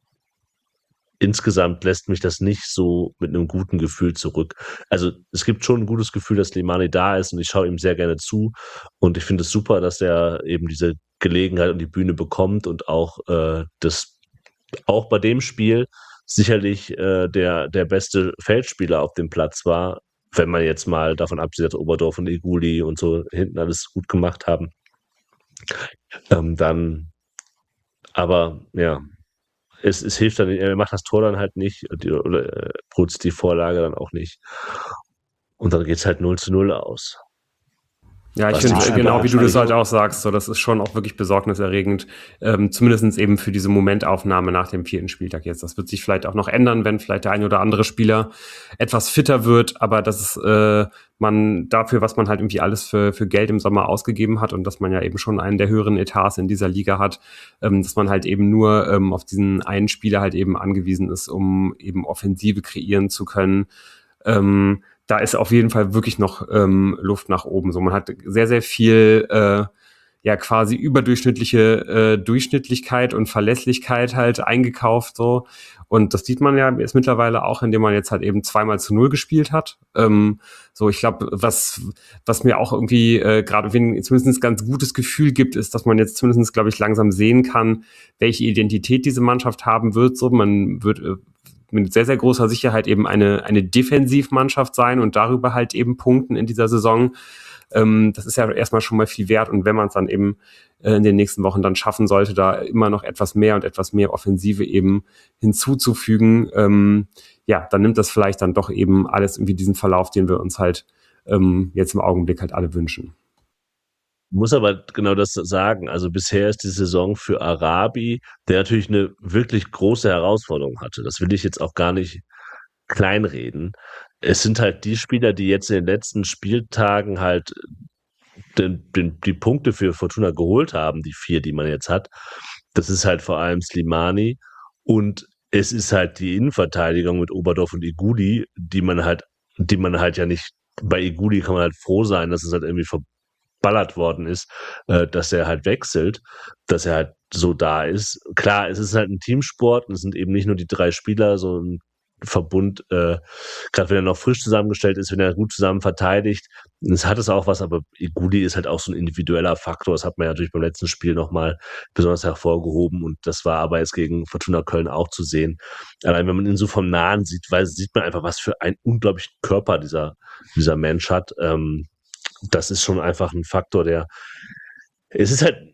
insgesamt lässt mich das nicht so mit einem guten Gefühl zurück. Also es gibt schon ein gutes Gefühl, dass Slimani da ist, und ich schaue ihm sehr gerne zu. Und ich finde es super, dass er eben diese Gelegenheit und die Bühne bekommt und auch äh, das auch bei dem Spiel sicherlich äh, der, der beste Feldspieler auf dem Platz war, wenn man jetzt mal davon absieht, dass Oberdorf und Iguli und so hinten alles gut gemacht haben. Ähm, dann, aber ja, Es, es hilft dann, er macht das Tor dann halt nicht die, oder äh, produziert die Vorlage dann auch nicht. Und dann geht es halt null zu null aus. Ja, ich Was finde, die äh, genau wie du das Spieler- halt auch sagst, so, das ist schon auch wirklich besorgniserregend, ähm, zumindest eben für diese Momentaufnahme nach dem vierten Spieltag jetzt. Das wird sich vielleicht auch noch ändern, wenn vielleicht der ein oder andere Spieler etwas fitter wird, aber dass es, äh, man dafür, was man halt irgendwie alles für, für Geld im Sommer ausgegeben hat, und dass man ja eben schon einen der höheren Etats in dieser Liga hat, ähm, dass man halt eben nur ähm, auf diesen einen Spieler halt eben angewiesen ist, um eben Offensive kreieren zu können. Ähm, da ist auf jeden Fall wirklich noch ähm, Luft nach oben. So, man hat sehr, sehr viel äh, ja quasi überdurchschnittliche äh, Durchschnittlichkeit und Verlässlichkeit halt eingekauft. So. Und das sieht man ja jetzt mittlerweile auch, indem man jetzt halt eben zweimal zu null gespielt hat. Ähm, so, ich glaube, was, was mir auch irgendwie äh, gerade zumindest ein ganz gutes Gefühl gibt, ist, dass man jetzt zumindest, glaube ich, langsam sehen kann, welche Identität diese Mannschaft haben wird. So, man wird äh, mit sehr, sehr großer Sicherheit eben eine, eine Defensivmannschaft sein und darüber halt eben punkten in dieser Saison. Ähm, das ist ja erstmal schon mal viel wert. Und wenn man es dann eben äh, in den nächsten Wochen dann schaffen sollte, da immer noch etwas mehr und etwas mehr Offensive eben hinzuzufügen, ähm, ja, dann nimmt das vielleicht dann doch eben alles irgendwie diesen Verlauf, den wir uns halt ähm, jetzt im Augenblick halt alle wünschen. Muss aber genau das sagen. Also bisher ist die Saison für Arabi, der natürlich eine wirklich große Herausforderung hatte. Das will ich jetzt auch gar nicht kleinreden. Es sind halt die Spieler, die jetzt in den letzten Spieltagen halt den, den, die Punkte für Fortuna geholt haben, die vier, die man jetzt hat. Das ist halt vor allem Slimani, und es ist halt die Innenverteidigung mit Oberdorf und Iguli, die man halt, die man halt ja nicht, bei Iguli kann man halt froh sein, dass es halt irgendwie verballert worden ist, äh, dass er halt wechselt, dass er halt so da ist. Klar, es ist halt ein Teamsport und es sind eben nicht nur die drei Spieler, so ein Verbund, äh, gerade wenn er noch frisch zusammengestellt ist, wenn er gut zusammen verteidigt. Das hat es auch was, aber Iguli ist halt auch so ein individueller Faktor. Das hat man ja natürlich beim letzten Spiel nochmal besonders hervorgehoben und das war aber jetzt gegen Fortuna Köln auch zu sehen. Allein wenn man ihn so vom Nahen sieht, weil sieht man einfach, was für einen unglaublichen Körper dieser, dieser Mensch hat. Ähm, das ist schon einfach ein Faktor, der es ist halt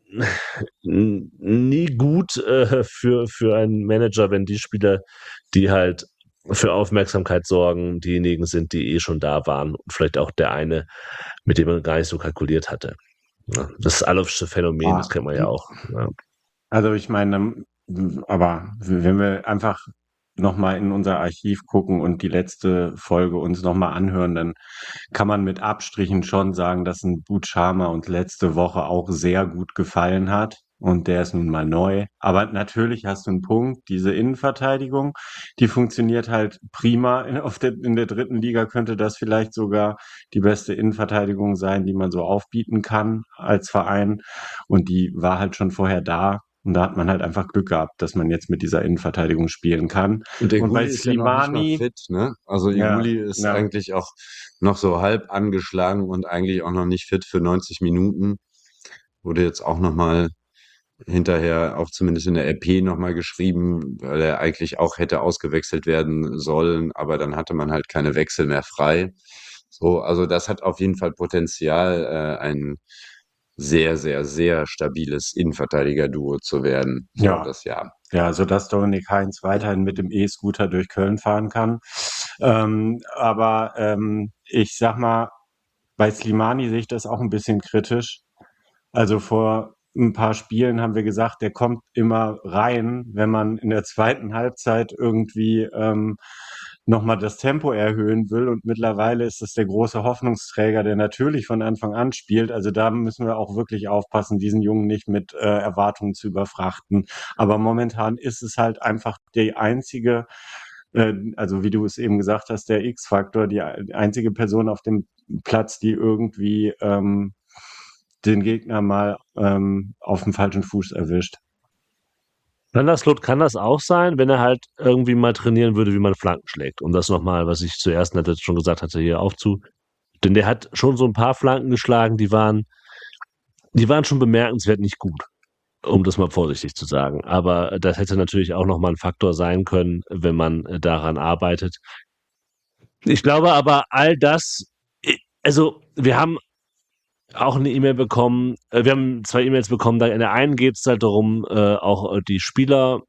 nie gut äh, für, für einen Manager, wenn die Spieler, die halt für Aufmerksamkeit sorgen, diejenigen sind, die eh schon da waren und vielleicht auch der eine, mit dem man gar nicht so kalkuliert hatte. Ja, das Alofsche Phänomen, Ah. das kennt man ja auch. Ja. Also ich meine, aber wenn wir einfach nochmal in unser Archiv gucken und die letzte Folge uns nochmal anhören, dann kann man mit Abstrichen schon sagen, dass ein Bout Schama uns letzte Woche auch sehr gut gefallen hat. Und der ist nun mal neu. Aber natürlich hast du einen Punkt, diese Innenverteidigung, die funktioniert halt prima. In, auf der, in der dritten Liga könnte das vielleicht sogar die beste Innenverteidigung sein, die man so aufbieten kann als Verein. Und die war halt schon vorher da. Und da hat man halt einfach Glück gehabt, dass man jetzt mit dieser Innenverteidigung spielen kann. Und der Und bei Guli ist ja noch nicht mal Slimani- fit, ne? Also Ja, Iguli ist ja. eigentlich auch noch so halb angeschlagen und eigentlich auch noch nicht fit für neunzig Minuten. Wurde jetzt auch nochmal hinterher, auch zumindest in der R P nochmal geschrieben, weil er eigentlich auch hätte ausgewechselt werden sollen, aber dann hatte man halt keine Wechsel mehr frei. So, also das hat auf jeden Fall Potenzial, äh, ein sehr, sehr, sehr stabiles Innenverteidiger-Duo zu werden. So, Ja. das Jahr. Ja, sodass Dominik Heinz weiterhin mit dem E-Scooter durch Köln fahren kann. Ähm, aber ähm, ich sag mal, bei Slimani sehe ich das auch ein bisschen kritisch. Also vor ein paar Spielen haben wir gesagt, der kommt immer rein, wenn man in der zweiten Halbzeit irgendwie ähm, nochmal das Tempo erhöhen will. Und mittlerweile ist das der große Hoffnungsträger, der natürlich von Anfang an spielt. Also da müssen wir auch wirklich aufpassen, diesen Jungen nicht mit äh, Erwartungen zu überfrachten. Aber momentan ist es halt einfach die einzige, äh, also wie du es eben gesagt hast, der X-Faktor, die einzige Person auf dem Platz, die irgendwie ähm, den Gegner mal ähm, auf dem falschen Fuß erwischt. Vandersloot kann das auch sein, wenn er halt irgendwie mal trainieren würde, wie man Flanken schlägt. Um das nochmal, was ich zuerst hatte, schon gesagt hatte, hier aufzu. Denn der hat schon so ein paar Flanken geschlagen, die waren, die waren schon bemerkenswert nicht gut. Um das mal vorsichtig zu sagen. Aber das hätte natürlich auch nochmal ein Faktor sein können, wenn man äh, daran arbeitet. Ich glaube aber, all das, äh, also wir haben auch eine E-Mail bekommen, äh, wir haben zwei E-Mails bekommen, da in der einen geht es halt darum, äh, auch äh, die Spieler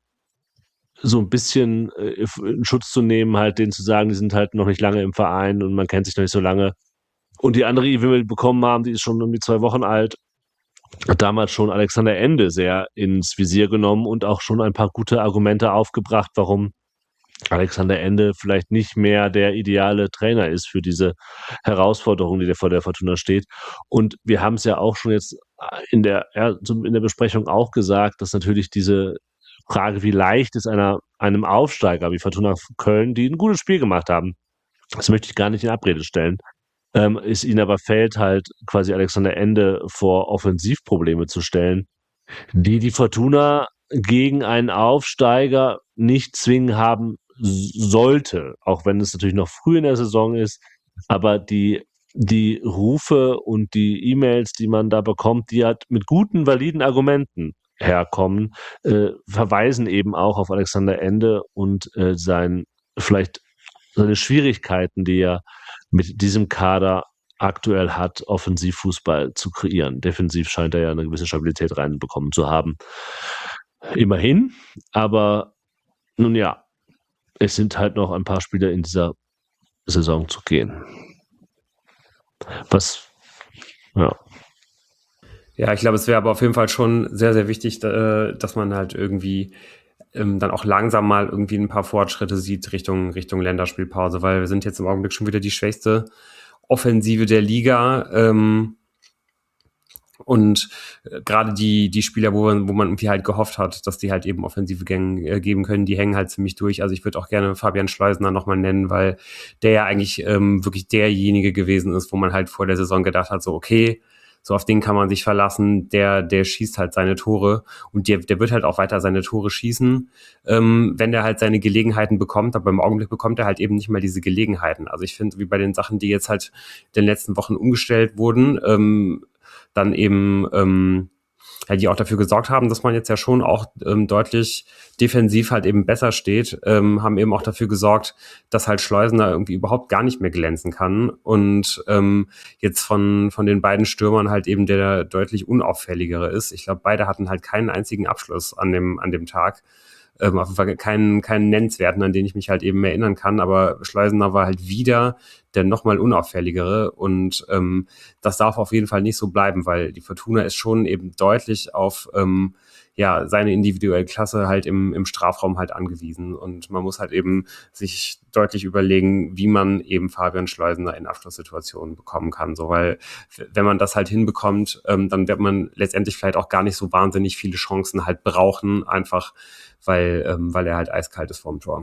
so ein bisschen äh, in Schutz zu nehmen, halt denen zu sagen, die sind halt noch nicht lange im Verein und man kennt sich noch nicht so lange. Und die andere E-Mail, die wir bekommen haben, die ist schon irgendwie zwei Wochen alt, hat damals schon Alexander Ende sehr ins Visier genommen und auch schon ein paar gute Argumente aufgebracht, warum Alexander Ende vielleicht nicht mehr der ideale Trainer ist für diese Herausforderung, die vor der Fortuna steht. Und wir haben es ja auch schon jetzt in der, ja, in der Besprechung auch gesagt, dass natürlich diese Frage, wie leicht ist einer, einem Aufsteiger wie Fortuna Köln, die ein gutes Spiel gemacht haben, das möchte ich gar nicht in Abrede stellen, ähm, es ihnen aber fällt halt quasi Alexander Ende vor Offensivprobleme zu stellen, die die Fortuna gegen einen Aufsteiger nicht zwingen haben sollte, auch wenn es natürlich noch früh in der Saison ist, aber die, die Rufe und die E-Mails, die man da bekommt, die halt mit guten, validen Argumenten herkommen, äh, verweisen eben auch auf Alexander Ende und äh, sein, vielleicht seine Schwierigkeiten, die er mit diesem Kader aktuell hat, Offensivfußball zu kreieren. Defensiv scheint er ja eine gewisse Stabilität reinbekommen zu haben. Immerhin, aber nun ja, es sind halt noch ein paar Spiele in dieser Saison zu gehen. Was, ja. Ja, ich glaube, es wäre aber auf jeden Fall schon sehr, sehr wichtig, äh, dass man halt irgendwie ähm, dann auch langsam mal irgendwie ein paar Fortschritte sieht Richtung, Richtung Länderspielpause, weil wir sind jetzt im Augenblick schon wieder die schwächste Offensive der Liga. Ähm, und äh, gerade die, die Spieler, wo, wo man irgendwie halt gehofft hat, dass die halt eben offensive Gänge äh, geben können, die hängen halt ziemlich durch. Also ich würde auch gerne Fabian Schleusener nochmal nennen, weil der ja eigentlich ähm, wirklich derjenige gewesen ist, wo man halt vor der Saison gedacht hat, so okay, so auf den kann man sich verlassen, der, der schießt halt seine Tore und der, der wird halt auch weiter seine Tore schießen, ähm, wenn der halt seine Gelegenheiten bekommt, aber im Augenblick bekommt er halt eben nicht mal diese Gelegenheiten. Also ich finde, wie bei den Sachen, die jetzt halt in den letzten Wochen umgestellt wurden, ähm, dann eben, ähm, ja, die auch dafür gesorgt haben, dass man jetzt ja schon auch ähm, deutlich defensiv halt eben besser steht, ähm, haben eben auch dafür gesorgt, dass halt Schleusener irgendwie überhaupt gar nicht mehr glänzen kann und ähm, jetzt von von den beiden Stürmern halt eben der deutlich unauffälligere ist. Ich glaube, beide hatten halt keinen einzigen Abschluss an dem an dem Tag. Ähm, auf jeden Fall keinen, keinen nennenswerten, an den ich mich halt eben erinnern kann, aber Schleusener war halt wieder der nochmal unauffälligere und ähm, das darf auf jeden Fall nicht so bleiben, weil die Fortuna ist schon eben deutlich auf ähm, ja seine individuelle Klasse halt im, im Strafraum halt angewiesen und man muss halt eben sich deutlich überlegen, wie man eben Fabian Schleusener in Abschlusssituationen bekommen kann, so weil wenn man das halt hinbekommt, ähm, dann wird man letztendlich vielleicht auch gar nicht so wahnsinnig viele Chancen halt brauchen, einfach weil, ähm, weil er halt eiskalt ist vorm Tor.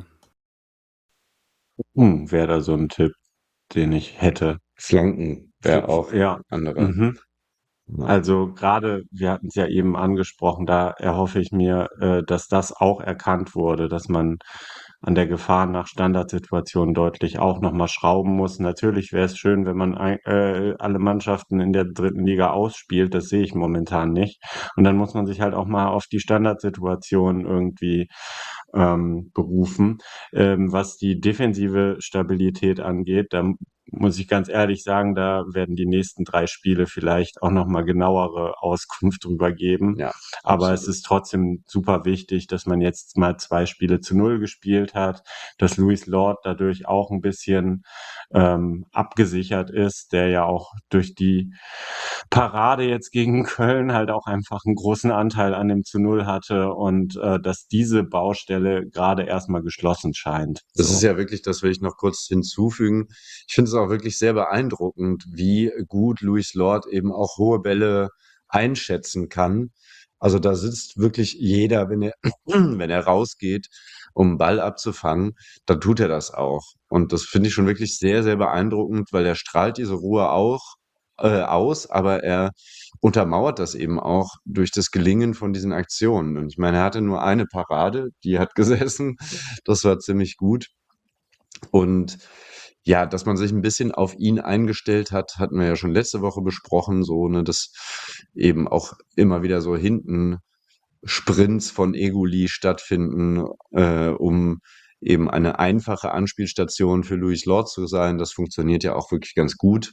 Hm, wäre da so ein Tipp, den ich hätte. Flanken wäre auch Ja. andere. Mhm. Ja. Also gerade, wir hatten es ja eben angesprochen, da erhoffe ich mir, äh, dass das auch erkannt wurde, dass man an der Gefahr nach Standardsituationen deutlich auch nochmal schrauben muss. Natürlich wäre es schön, wenn man ein, äh, alle Mannschaften in der dritten Liga ausspielt. Das sehe ich momentan nicht. Und dann muss man sich halt auch mal auf die Standardsituation irgendwie ähm, berufen. Ähm, was die defensive Stabilität angeht, da muss ich ganz ehrlich sagen, da werden die nächsten drei Spiele vielleicht auch nochmal genauere Auskunft drüber geben. Ja, Aber absolut. es ist trotzdem super wichtig, dass man jetzt mal zwei Spiele zu null gespielt hat, dass Louis Lord dadurch auch ein bisschen ähm, abgesichert ist, der ja auch durch die Parade jetzt gegen Köln halt auch einfach einen großen Anteil an dem zu null hatte und äh, dass diese Baustelle gerade erstmal geschlossen scheint. Das So. ist ja wirklich, das will ich noch kurz hinzufügen. Ich finde es auch wirklich sehr beeindruckend, wie gut Louis Lord eben auch hohe Bälle einschätzen kann. Also da sitzt wirklich jeder, wenn er, wenn er rausgeht, um einen Ball abzufangen, dann tut er das auch. Und das finde ich schon wirklich sehr, sehr beeindruckend, weil er strahlt diese Ruhe auch äh, aus, aber er untermauert das eben auch durch das Gelingen von diesen Aktionen. Und ich meine, er hatte nur eine Parade, die hat gesessen. Das war ziemlich gut. Und ja, dass man sich ein bisschen auf ihn eingestellt hat, hatten wir ja schon letzte Woche besprochen, so, ne, dass eben auch immer wieder so hinten Sprints von Eguli stattfinden, äh, um eben eine einfache Anspielstation für Louis Lord zu sein. Das funktioniert ja auch wirklich ganz gut.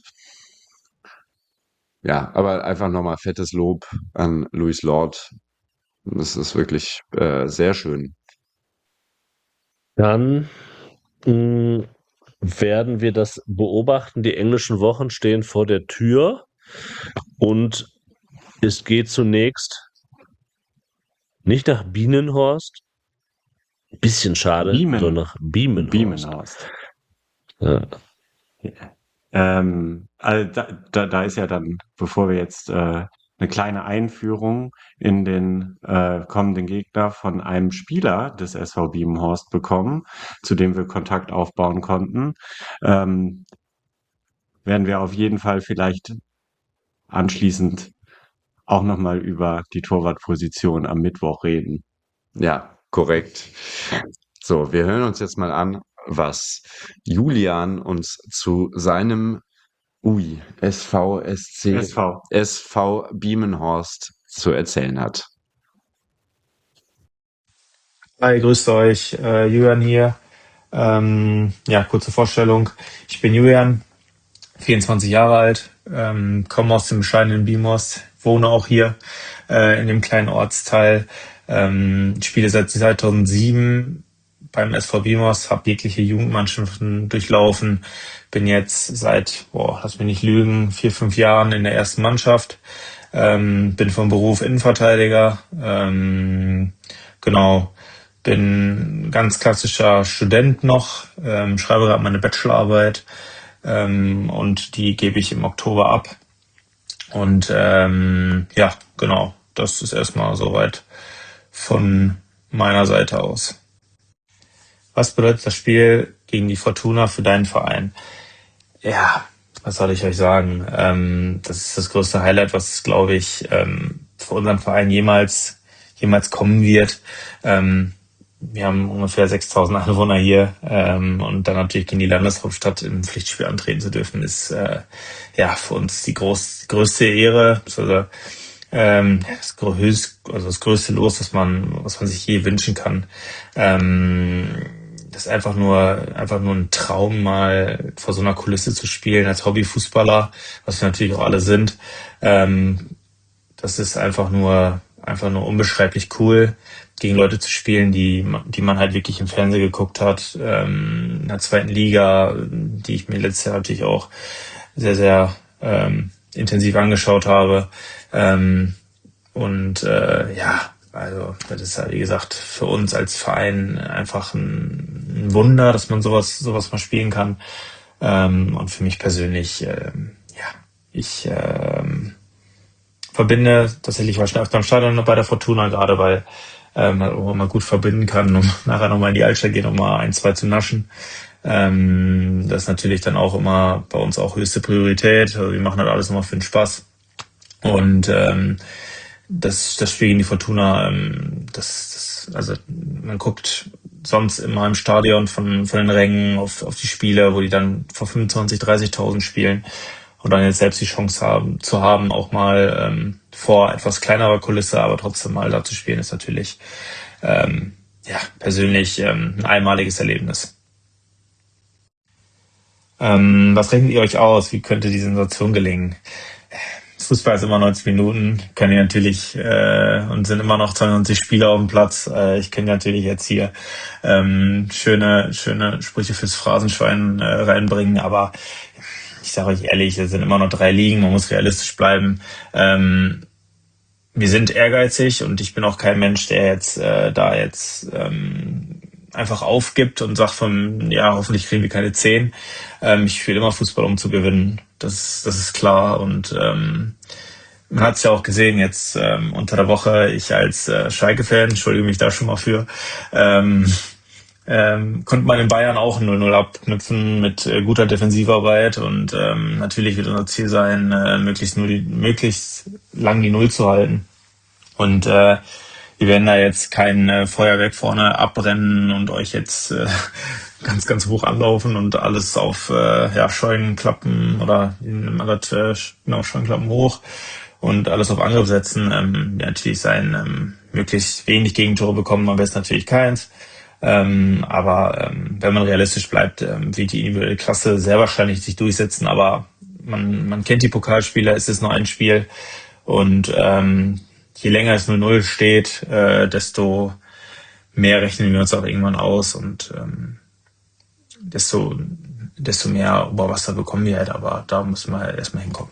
Ja, aber einfach nochmal fettes Lob an Louis Lord. Das ist wirklich äh, sehr schön. Dann mh, werden wir das beobachten. Die englischen Wochen stehen vor der Tür und es geht zunächst nicht nach Bienenhorst, bisschen schade, Biemen. sondern nach Biemenhorst. Biemenhorst. Ja. Ähm, also da, da, da ist ja dann, bevor wir jetzt äh, eine kleine Einführung in den äh, kommenden Gegner von einem Spieler des S V Biemenhorst bekommen, zu dem wir Kontakt aufbauen konnten, ähm, werden wir auf jeden Fall vielleicht anschließend auch nochmal über die Torwartposition am Mittwoch reden. Ja, korrekt. So, wir hören uns jetzt mal an, was Julian uns zu seinem Ui, S V S C S V. S V Biemenhorst zu erzählen hat. Hi, grüßt euch, äh, Julian hier. Ähm, ja, kurze Vorstellung. Ich bin Julian, vierundzwanzig Jahre alt, ähm, komme aus dem bescheidenen Biemenhorst, wohne auch hier äh, in dem kleinen Ortsteil, ähm, spiele seit zweitausendsieben beim S V Biemenhorst, habe jegliche Jugendmannschaften durchlaufen, bin jetzt seit, boah, lass mich nicht lügen, vier, fünf Jahren in der ersten Mannschaft, ähm, bin vom Beruf Innenverteidiger, ähm, genau, bin ganz klassischer Student noch, ähm, schreibe gerade meine Bachelorarbeit ähm, und die gebe ich im Oktober ab. Und ähm, ja, genau, das ist erstmal soweit von meiner Seite aus. Was bedeutet das Spiel gegen die Fortuna für deinen Verein? Ja, was soll ich euch sagen? Ähm, das ist das größte Highlight, was, glaube ich, ähm, für unseren Verein jemals, jemals kommen wird. Ähm, wir haben ungefähr sechstausend Einwohner hier, ähm, und dann natürlich gegen die Landeshauptstadt im Pflichtspiel antreten zu dürfen, ist äh, ja für uns die groß, größte Ehre. Also, ähm, das, größ, also das größte Los, was man, was man sich je wünschen kann. Ähm, das ist einfach nur, einfach nur ein Traum, mal vor so einer Kulisse zu spielen als Hobbyfußballer, was wir natürlich auch alle sind. Ähm, das ist einfach nur, einfach nur unbeschreiblich cool, gegen Leute zu spielen, die, die man halt wirklich im Fernsehen geguckt hat, ähm, in der zweiten Liga, die ich mir letztes Jahr natürlich auch sehr, sehr ähm, intensiv angeschaut habe. Ähm, und äh, ja, also das ist ja, wie gesagt, für uns als Verein einfach ein, ein Wunder, dass man sowas sowas mal spielen kann. Ähm, und für mich persönlich, ähm, ja, ich ähm, verbinde tatsächlich, war schon öfter im Stadion bei der Fortuna, gerade weil ähm, man mal gut verbinden kann, um nachher nochmal in die Altstadt gehen, um mal ein, zwei zu naschen. Ähm, das ist natürlich dann auch immer bei uns auch höchste Priorität. Also wir machen halt alles nochmal für den Spaß. Und ähm, das, das Spiel gegen die Fortuna, ähm, das, das, also man guckt sonst immer im Stadion von, von den Rängen auf, auf die Spiele, wo die dann vor fünfundzwanzig, dreißigtausend spielen und dann jetzt selbst die Chance haben, zu haben, auch mal ähm, vor etwas kleinerer Kulisse, aber trotzdem mal da zu spielen, ist natürlich ähm, ja persönlich ähm, ein einmaliges Erlebnis. Ähm, was rechnet ihr euch aus? Wie könnte die Sensation gelingen? Fußball ist immer neunzig Minuten, können ja natürlich äh, und sind immer noch zweiundneunzig Spieler auf dem Platz. Äh, ich kann ja natürlich jetzt hier ähm, schöne schöne Sprüche fürs Phrasenschwein äh, reinbringen, aber ich sage euch ehrlich, es sind immer noch drei Ligen, man muss realistisch bleiben. Ähm, wir sind ehrgeizig und ich bin auch kein Mensch, der jetzt äh, da jetzt ähm, einfach aufgibt und sagt von, ja, hoffentlich kriegen wir keine zehn. Ähm, ich spiele immer Fußball, um zu gewinnen. Das, das ist klar. Und ähm, man hat es ja auch gesehen jetzt ähm, unter der Woche, ich als äh, Schalke-Fan, entschuldige mich da schon mal für, ähm, ähm, konnte man in Bayern auch null null abknüpfen mit äh, guter Defensivarbeit. Und ähm, natürlich wird unser Ziel sein, äh, möglichst, nur die, möglichst lang die Null zu halten. Und äh, wir werden da jetzt kein äh, Feuerwerk vorne abbrennen und euch jetzt äh, ganz, ganz hoch anlaufen und alles auf äh, ja, Scheuenklappen oder äh, genau, Scheuenklappen hoch und alles auf Angriff setzen. Ähm, ja, natürlich sein, ähm, möglichst wenig Gegentore bekommen, am besten natürlich keins. Ähm, aber ähm, wenn man realistisch bleibt, ähm, wird die individuelle Klasse sehr wahrscheinlich sich durchsetzen. Aber man, man kennt die Pokalspieler, es ist nur ein Spiel und ähm, je länger es null null steht, äh, desto mehr rechnen wir uns auch irgendwann aus und ähm, desto, desto mehr Oberwasser bekommen wir halt, aber da müssen wir halt erstmal hinkommen.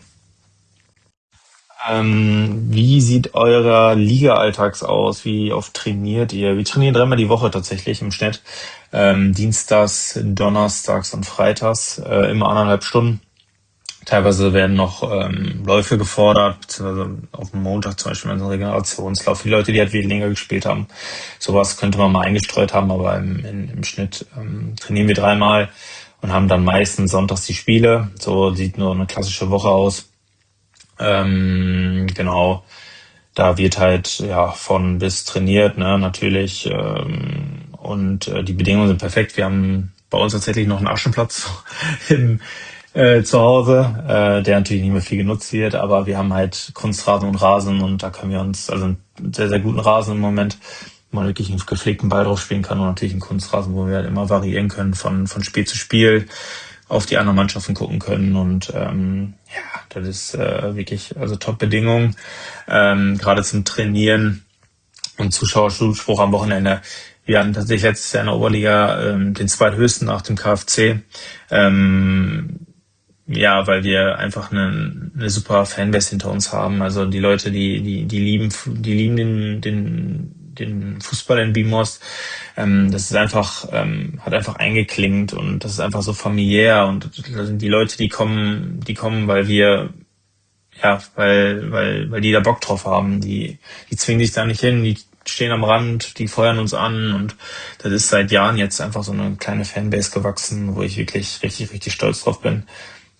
Ähm, wie sieht euer Liga-Alltags aus? Wie oft trainiert ihr? Wir trainieren dreimal die Woche tatsächlich im Schnitt. Ähm, Dienstags, Donnerstags und Freitags, äh, immer anderthalb Stunden. Teilweise werden noch ähm, Läufe gefordert, beziehungsweise auf dem Montag zum Beispiel ein Regenerationslauf. Die Leute, die halt weniger gespielt haben, sowas könnte man mal eingestreut haben, aber im, in, im Schnitt ähm, trainieren wir dreimal und haben dann meistens sonntags die Spiele. So sieht nur eine klassische Woche aus. Ähm, genau, da wird halt ja von bis trainiert, ne, natürlich. Ähm, und äh, die Bedingungen sind perfekt. Wir haben bei uns tatsächlich noch einen Aschenplatz im Äh, zu Hause, äh, der natürlich nicht mehr viel genutzt wird, aber wir haben halt Kunstrasen und Rasen und da können wir uns, also einen sehr, sehr guten Rasen im Moment, wo man wirklich einen gepflegten Ball drauf spielen kann und natürlich einen Kunstrasen, wo wir halt immer variieren können von, von Spiel zu Spiel, auf die anderen Mannschaften gucken können und ähm, ja, das ist äh, wirklich, also Top-Bedingungen, ähm, gerade zum Trainieren und Zuschauerzuspruch am Wochenende. Wir hatten tatsächlich letztes Jahr in der Oberliga ähm, den zweithöchsten nach dem K F C. Ähm, Ja, weil wir einfach eine, eine super Fanbase hinter uns haben. Also die Leute, die die die lieben die lieben den den den Fußball in Bimos. Ähm, das ist einfach ähm, hat einfach eingeklingt und das ist einfach so familiär und die Leute, die kommen, die kommen, weil wir ja, weil weil weil die da Bock drauf haben. Die die zwingen sich da nicht hin. Die stehen am Rand, die feuern uns an und das ist seit Jahren jetzt einfach so eine kleine Fanbase gewachsen, wo ich wirklich richtig richtig stolz drauf bin.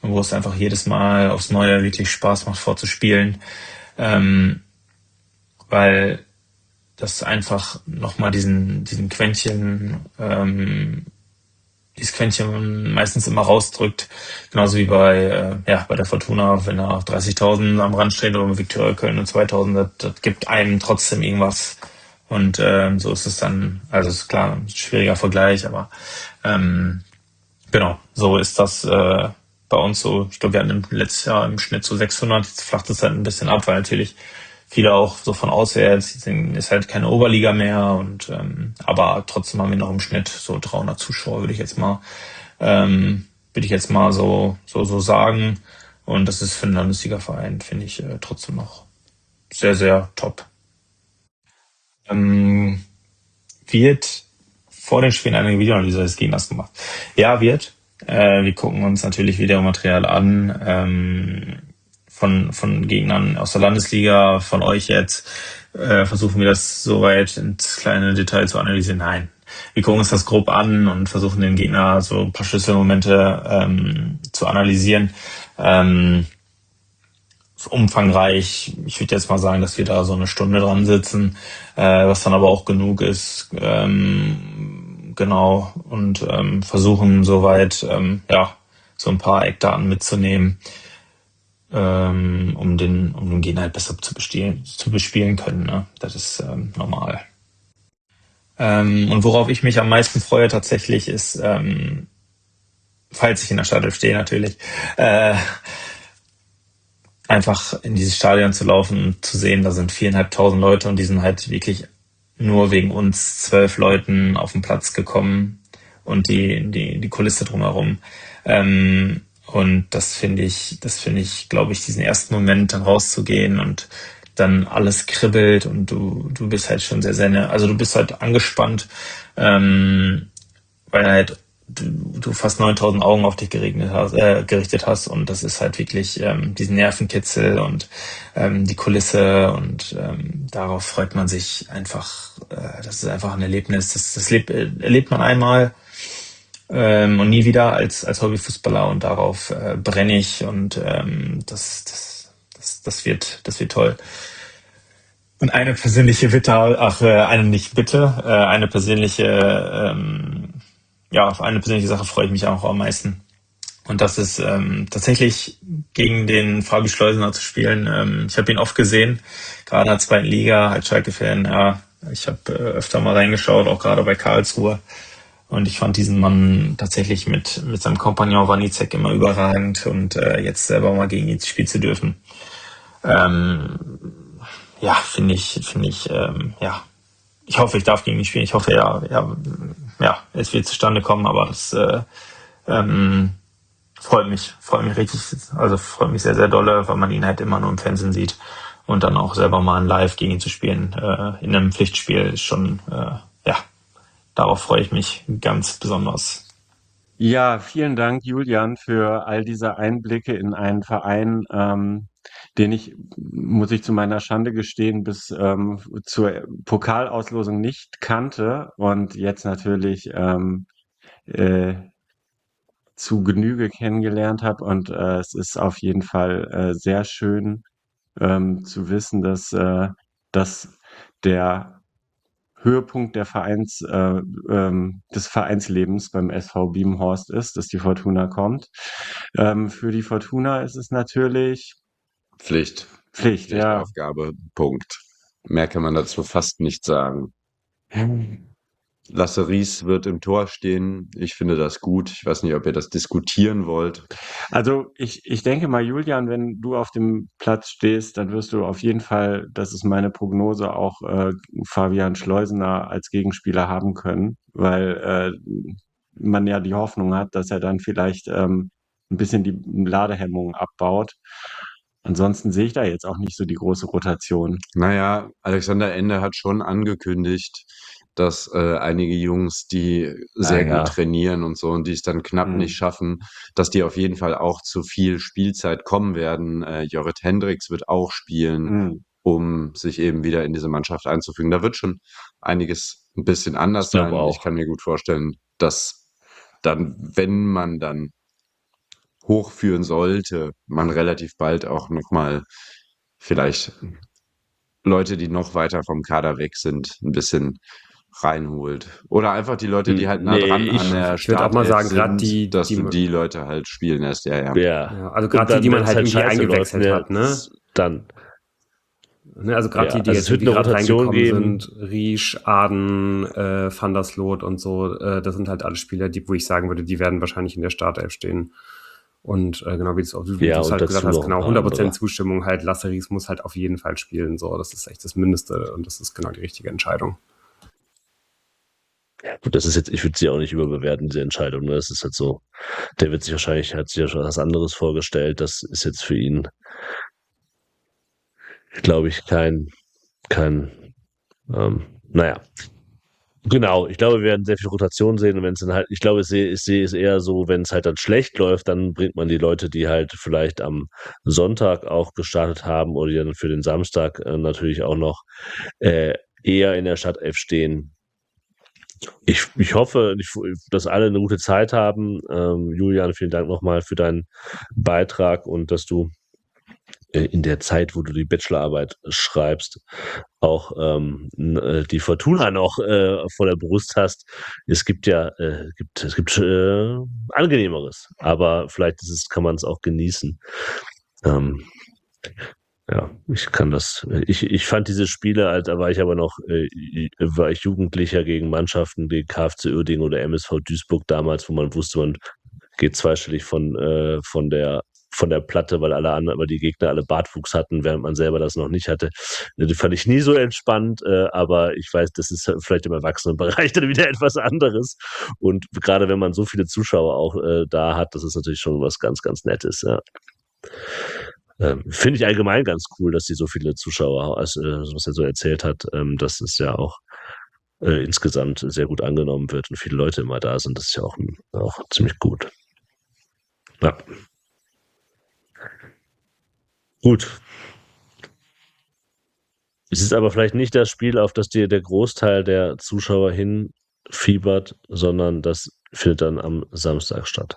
wo es einfach jedes Mal aufs Neue wirklich Spaß macht vorzuspielen, ähm, weil das einfach nochmal diesen, diesen Quäntchen, ähm, dieses Quäntchen meistens immer rausdrückt, genauso wie bei, äh, ja, bei der Fortuna, wenn da dreißigtausend am Rand steht oder mit Viktoria Köln und zweitausend, das, das gibt einem trotzdem irgendwas. Und ähm, so ist es dann, also ist klar, ein schwieriger Vergleich, aber ähm, genau, so ist das äh, bei uns so. Ich glaube, wir hatten im letzten Jahr im Schnitt so sechshundert, jetzt flacht es halt ein bisschen ab, weil natürlich viele auch so von auswärts, sind, ist halt keine Oberliga mehr und ähm, aber trotzdem haben wir noch im Schnitt so dreihundert Zuschauer, würde ich jetzt mal ähm, würde ich jetzt mal so so so sagen, und das ist für einen Landesliga-Verein, finde ich, äh, trotzdem noch sehr, sehr top. Ähm, wird vor den Spielen eine Videoanalyse des Gegners gemacht? Ja, wird. Äh, wir gucken uns natürlich Videomaterial an, ähm, von, von Gegnern aus der Landesliga, von euch jetzt. Äh, versuchen wir das soweit ins kleine Detail zu analysieren? Nein. Wir gucken uns das grob an und versuchen den Gegner so ein paar Schlüsselmomente ähm, zu analysieren. Ähm, umfangreich. Ich würde jetzt mal sagen, dass wir da so eine Stunde dran sitzen, äh, was dann aber auch genug ist. Ähm, genau. Und ähm, versuchen soweit, ähm, ja, so ein paar Eckdaten mitzunehmen, ähm, um den, um den Gegner halt besser zu bespielen, zu bespielen können. Ne? Das ist ähm, normal. Ähm, und worauf ich mich am meisten freue tatsächlich ist, ähm, falls ich in der Startelf stehe natürlich, äh, einfach in dieses Stadion zu laufen und zu sehen, da sind viereinhalbtausend Leute und die sind halt wirklich nur wegen uns zwölf Leuten auf den Platz gekommen und die, die, die Kulisse drumherum. Ähm, und das finde ich, das finde ich, glaube ich, diesen ersten Moment dann rauszugehen und dann alles kribbelt und du, du bist halt schon sehr, sehr, ne, also du bist halt angespannt, ähm, weil halt du, du fast neuntausend Augen auf dich geregnet hast, äh, gerichtet hast, und das ist halt wirklich ähm, diesen Nervenkitzel und ähm, die Kulisse, und ähm, darauf freut man sich einfach. Äh, das ist einfach ein Erlebnis, das, das lebt, äh, erlebt man einmal ähm, und nie wieder als als Hobbyfußballer, und darauf äh, brenne ich, und ähm, das, das das das wird das wird toll. Und eine persönliche Bitte, ach, äh, eine nicht Bitte, äh, eine persönliche ähm, ja, auf eine persönliche Sache freue ich mich auch am meisten. Und das ist ähm, tatsächlich gegen den Fabi Schleusener zu spielen. Ähm, ich habe ihn oft gesehen, gerade in der zweiten Liga, als Schalke-Fan. Ja, ich habe äh, öfter mal reingeschaut, auch gerade bei Karlsruhe. Und ich fand diesen Mann tatsächlich mit mit seinem Kompagnon Wanizek immer überragend. Und äh, jetzt selber mal gegen ihn spielen zu dürfen, ähm, ja, finde ich, finde ich, ähm, ja, ich hoffe, ich darf gegen ihn spielen. Ich hoffe, ja, ja, ja, es wird zustande kommen, aber das äh, ähm, freut mich, freut mich richtig, also freut mich sehr, sehr dolle, weil man ihn halt immer nur im Fernsehen sieht, und dann auch selber mal live gegen ihn zu spielen äh, in einem Pflichtspiel ist schon, äh, ja, darauf freue ich mich ganz besonders. Ja, vielen Dank, Julian, für all diese Einblicke in einen Verein, ähm, den ich, muss ich zu meiner Schande gestehen, bis ähm, zur Pokalauslosung nicht kannte und jetzt natürlich ähm, äh, zu Genüge kennengelernt habe. Und äh, es ist auf jeden Fall äh, sehr schön ähm, zu wissen, dass, äh, dass der Höhepunkt der Vereins, äh, ähm, des Vereinslebens beim S V Biemenhorst ist, dass die Fortuna kommt. Ähm, für die Fortuna ist es natürlich Pflicht. Pflicht, ja. Pflichtaufgabe, Punkt. Mehr kann man dazu fast nicht sagen. Lasse Ries wird im Tor stehen. Ich finde das gut. Ich weiß nicht, ob ihr das diskutieren wollt. Also ich, ich denke mal, Julian, wenn du auf dem Platz stehst, dann wirst du auf jeden Fall, das ist meine Prognose, auch äh, Fabian Schleusener als Gegenspieler haben können, weil äh, man ja die Hoffnung hat, dass er dann vielleicht ähm, ein bisschen die Ladehemmung abbaut. Ansonsten sehe ich da jetzt auch nicht so die große Rotation. Naja, Alexander Ende hat schon angekündigt, dass äh, einige Jungs, die sehr Ah, ja. gut trainieren und so und die es dann knapp Mhm. nicht schaffen, dass die auf jeden Fall auch zu viel Spielzeit kommen werden. Äh, Jorrit Hendricks wird auch spielen, Mhm. um sich eben wieder in diese Mannschaft einzufügen. Da wird schon einiges ein bisschen anders Ich glaube sein. auch. Ich kann mir gut vorstellen, dass dann, wenn man dann hochführen sollte, man relativ bald auch nochmal vielleicht Leute, die noch weiter vom Kader weg sind, ein bisschen reinholt. Oder einfach die Leute, die halt nah Nee, dran ich- an der ich würd auch mal Startelf sagen, grad sind, die- dass die du man- die Leute halt spielen lässt. Ja, ja. Ja. Ja, also Und gerade die, dann, die man wenn's halt irgendwie scheiße eingewechselt läuft, hat, ne? ne, Dann, Ne, also gerade Ja, die, die also jetzt es wird irgendwie eine gerade Rotation reingekommen geben. sind, Riesch, Aden, äh, Van der Sloot und so, äh, das sind halt alle Spieler, die, wo ich sagen würde, die werden wahrscheinlich in der Startelf stehen. Und äh, genau wie du es auch wie Ja, du's und halt dazu gesagt hast, noch ein genau, paar hundert Prozent andere. Zustimmung halt, Lasseris muss halt auf jeden Fall spielen, so, das ist echt das Mindeste und das ist genau die richtige Entscheidung. Gut, das ist jetzt, ich würde sie auch nicht überbewerten, diese Entscheidung. Ne? Das ist halt so, der wird sich wahrscheinlich, hat sich ja schon was anderes vorgestellt. Das ist jetzt für ihn, glaube ich, kein, kein, ähm, naja. Genau, ich glaube, wir werden sehr viel Rotation sehen und wenn es dann halt, ich glaube, ich sehe, ich sehe es eher so, wenn es halt dann schlecht läuft, dann bringt man die Leute, die halt vielleicht am Sonntag auch gestartet haben oder die dann für den Samstag äh, natürlich auch noch äh, eher in der Startelf stehen. Ich, ich hoffe, ich, dass alle eine gute Zeit haben. Ähm, Julian, vielen Dank nochmal für deinen Beitrag und dass du äh, in der Zeit, wo du die Bachelorarbeit schreibst, auch ähm, n- äh, die Fortuna noch äh, vor der Brust hast. Es gibt ja, äh, gibt, es gibt äh, angenehmeres, aber vielleicht ist es, kann man es auch genießen. Ähm, ja, ich kann das. Ich, ich fand diese Spiele, als da war ich aber noch, äh, war ich Jugendlicher gegen Mannschaften, wie K F C Uerdingen oder M S V Duisburg damals, wo man wusste, man geht zweistellig von, äh, von der von der Platte, weil alle anderen, aber die Gegner alle Bartwuchs hatten, während man selber das noch nicht hatte. Die fand ich nie so entspannt, äh, aber ich weiß, das ist vielleicht im Erwachsenenbereich dann wieder etwas anderes. Und gerade wenn man so viele Zuschauer auch äh, da hat, das ist natürlich schon was ganz, ganz Nettes, ja. Ähm, Finde ich allgemein ganz cool, dass sie so viele Zuschauer, also, äh, was er so erzählt hat, ähm, dass es ja auch äh, insgesamt sehr gut angenommen wird und viele Leute immer da sind. Das ist ja auch, auch ziemlich gut. Ja. Gut. Es ist aber vielleicht nicht das Spiel, auf das dir der Großteil der Zuschauer hinfiebert, sondern das findet dann am Samstag statt.